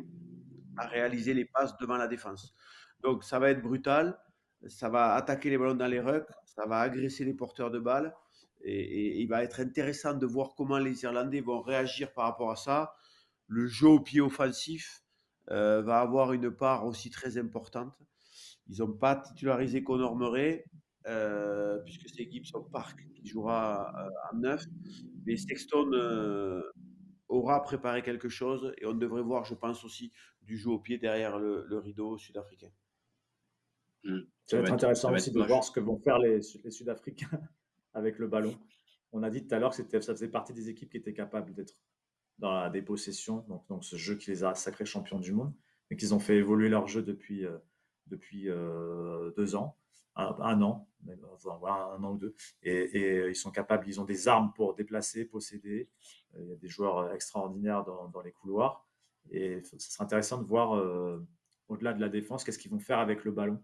à réaliser les passes devant la défense. Donc ça va être brutal, ça va attaquer les ballons dans les rucks, ça va agresser les porteurs de balles. Et, et il va être intéressant de voir comment les Irlandais vont réagir par rapport à ça. Le jeu au pied offensif euh, va avoir une part aussi très importante. Ils n'ont pas titularisé Conor Murray, euh, puisque c'est Gibson Park qui jouera euh, en neuf. Mais Sexton euh, aura préparé quelque chose et on devrait voir, je pense aussi, du jeu au pied derrière le, le rideau sud-africain. Mmh. Ça Ça va va être être, ça intéressant va aussi être de voir moche. ce que vont faire les, les Sud-Africains avec le ballon. On a dit tout à l'heure que c'était, ça faisait partie des équipes qui étaient capables d'être dans la dépossession, donc, donc ce jeu qui les a sacrés champions du monde, mais qu'ils ont fait évoluer leur jeu depuis, euh, depuis euh, deux ans, un, un an, enfin, voilà, un an ou deux, et, et, ils sont capables, ils ont des armes pour déplacer, posséder, il y a des joueurs extraordinaires dans, dans les couloirs, et ce sera intéressant de voir, euh, au-delà de la défense, qu'est-ce qu'ils vont faire avec le ballon.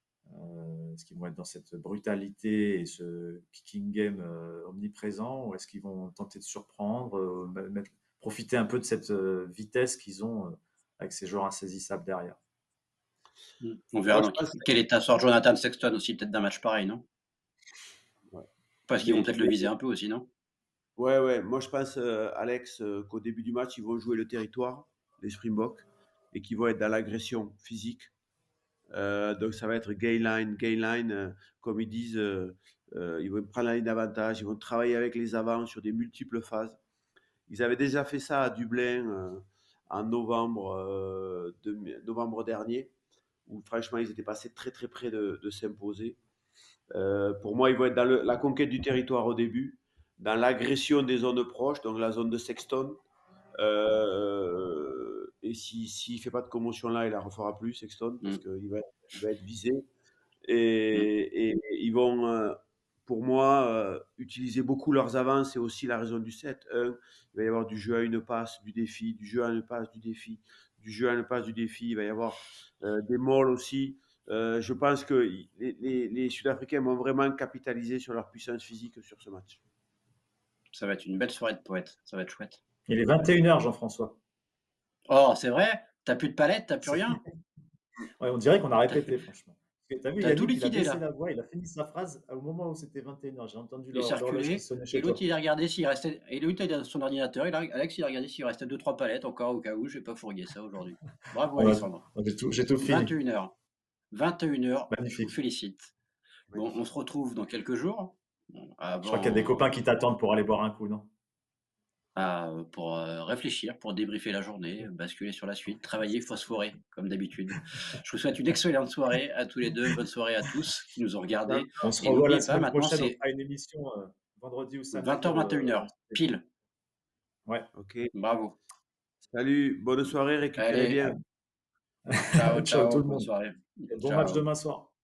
Euh, est-ce qu'ils vont être dans cette brutalité et ce kicking game euh, omniprésent, ou est-ce qu'ils vont tenter de surprendre, euh, mettre, profiter un peu de cette euh, vitesse qu'ils ont euh, avec ces joueurs insaisissables derrière? Mmh. On Moi, verra je dans pense. quel état sort Jonathan Sexton aussi, peut-être d'un match pareil, non? Ouais. Parce qu'ils vont Mais, peut-être le mais viser un peu aussi, non? ouais, ouais, moi je pense, euh, Alex, euh, qu'au début du match, ils vont jouer le territoire, les Springboks, et qu'ils vont être dans l'agression physique. Euh, donc ça va être gain line, gain line, euh, comme ils disent, euh, euh, ils vont prendre la ligne d'avantage, ils vont travailler avec les avants sur des multiples phases. Ils avaient déjà fait ça à Dublin euh, en novembre, euh, de- novembre dernier, où franchement ils étaient passés très très près de, de s'imposer. Euh, pour moi, ils vont être dans le- la conquête du territoire au début, dans l'agression des zones proches, donc la zone de Sexton. Euh, et s'il si, ne fait pas de commotion là, il la refera plus, Sexton, parce Mm, qu'il va, il va être visé. mm. Et, et ils vont, euh, pour moi, euh, utiliser beaucoup leurs avances. C'est aussi la raison du sept. Un, il va y avoir du jeu à une passe, du défi, du jeu à une passe, du défi, du jeu à une passe, du défi. Il va y avoir euh, des molles aussi. Euh, je pense que les, les- les Sud-Africains vont vraiment capitaliser sur leur puissance physique sur ce match. Ça va être une belle soirée de poète. Ça va être chouette. Il est vingt et une heures, Jean-François. Oh, c'est vrai? T'as plus de palette, t'as plus C'est- rien? Ouais, on dirait qu'on a T'as répété, franchement. Parce que t'as vu, t'as tout Yannick, il a liquidé baissé là. la voix, il a fini sa phrase au moment où c'était vingt et une heures. J'ai entendu Il est l'hor- l'horloge qui circulé. sonnait Et chez l'autre, toi. il a regardé s'il restait. Et l'autre, il a son ordinateur. Il a... Alex, il a regardé s'il restait deux trois palettes encore au cas où. Je vais pas fourguer ça aujourd'hui. Bravo, On a- Alexandre. J'ai tout, j'ai tout vingt et fini. une heures. vingt et une heures. Je vous Magnifique. félicite. Bon, on Magnifique. se retrouve dans quelques jours. Bon, Je crois qu'il y a des copains avant, qui t'attendent pour aller boire un coup, non? à- pour euh, réfléchir, pour débriefer la journée, basculer sur la suite, travailler, phosphorer, comme d'habitude. Je vous souhaite une excellente soirée à tous les deux. Bonne soirée à tous qui nous ont regardés. On se Et revoit la n'oubliez pas, semaine maintenant, prochaine, on c'est fera une émission euh, vendredi ou samedi. vingt heures, vingt et une euh, heures. Pile. Ouais. Ok. Bravo. Salut, bonne soirée, récupérez Allez, bien. ciao, Ciao tout ciao. le Bonne monde. soirée. Et bon match Ciao. demain soir.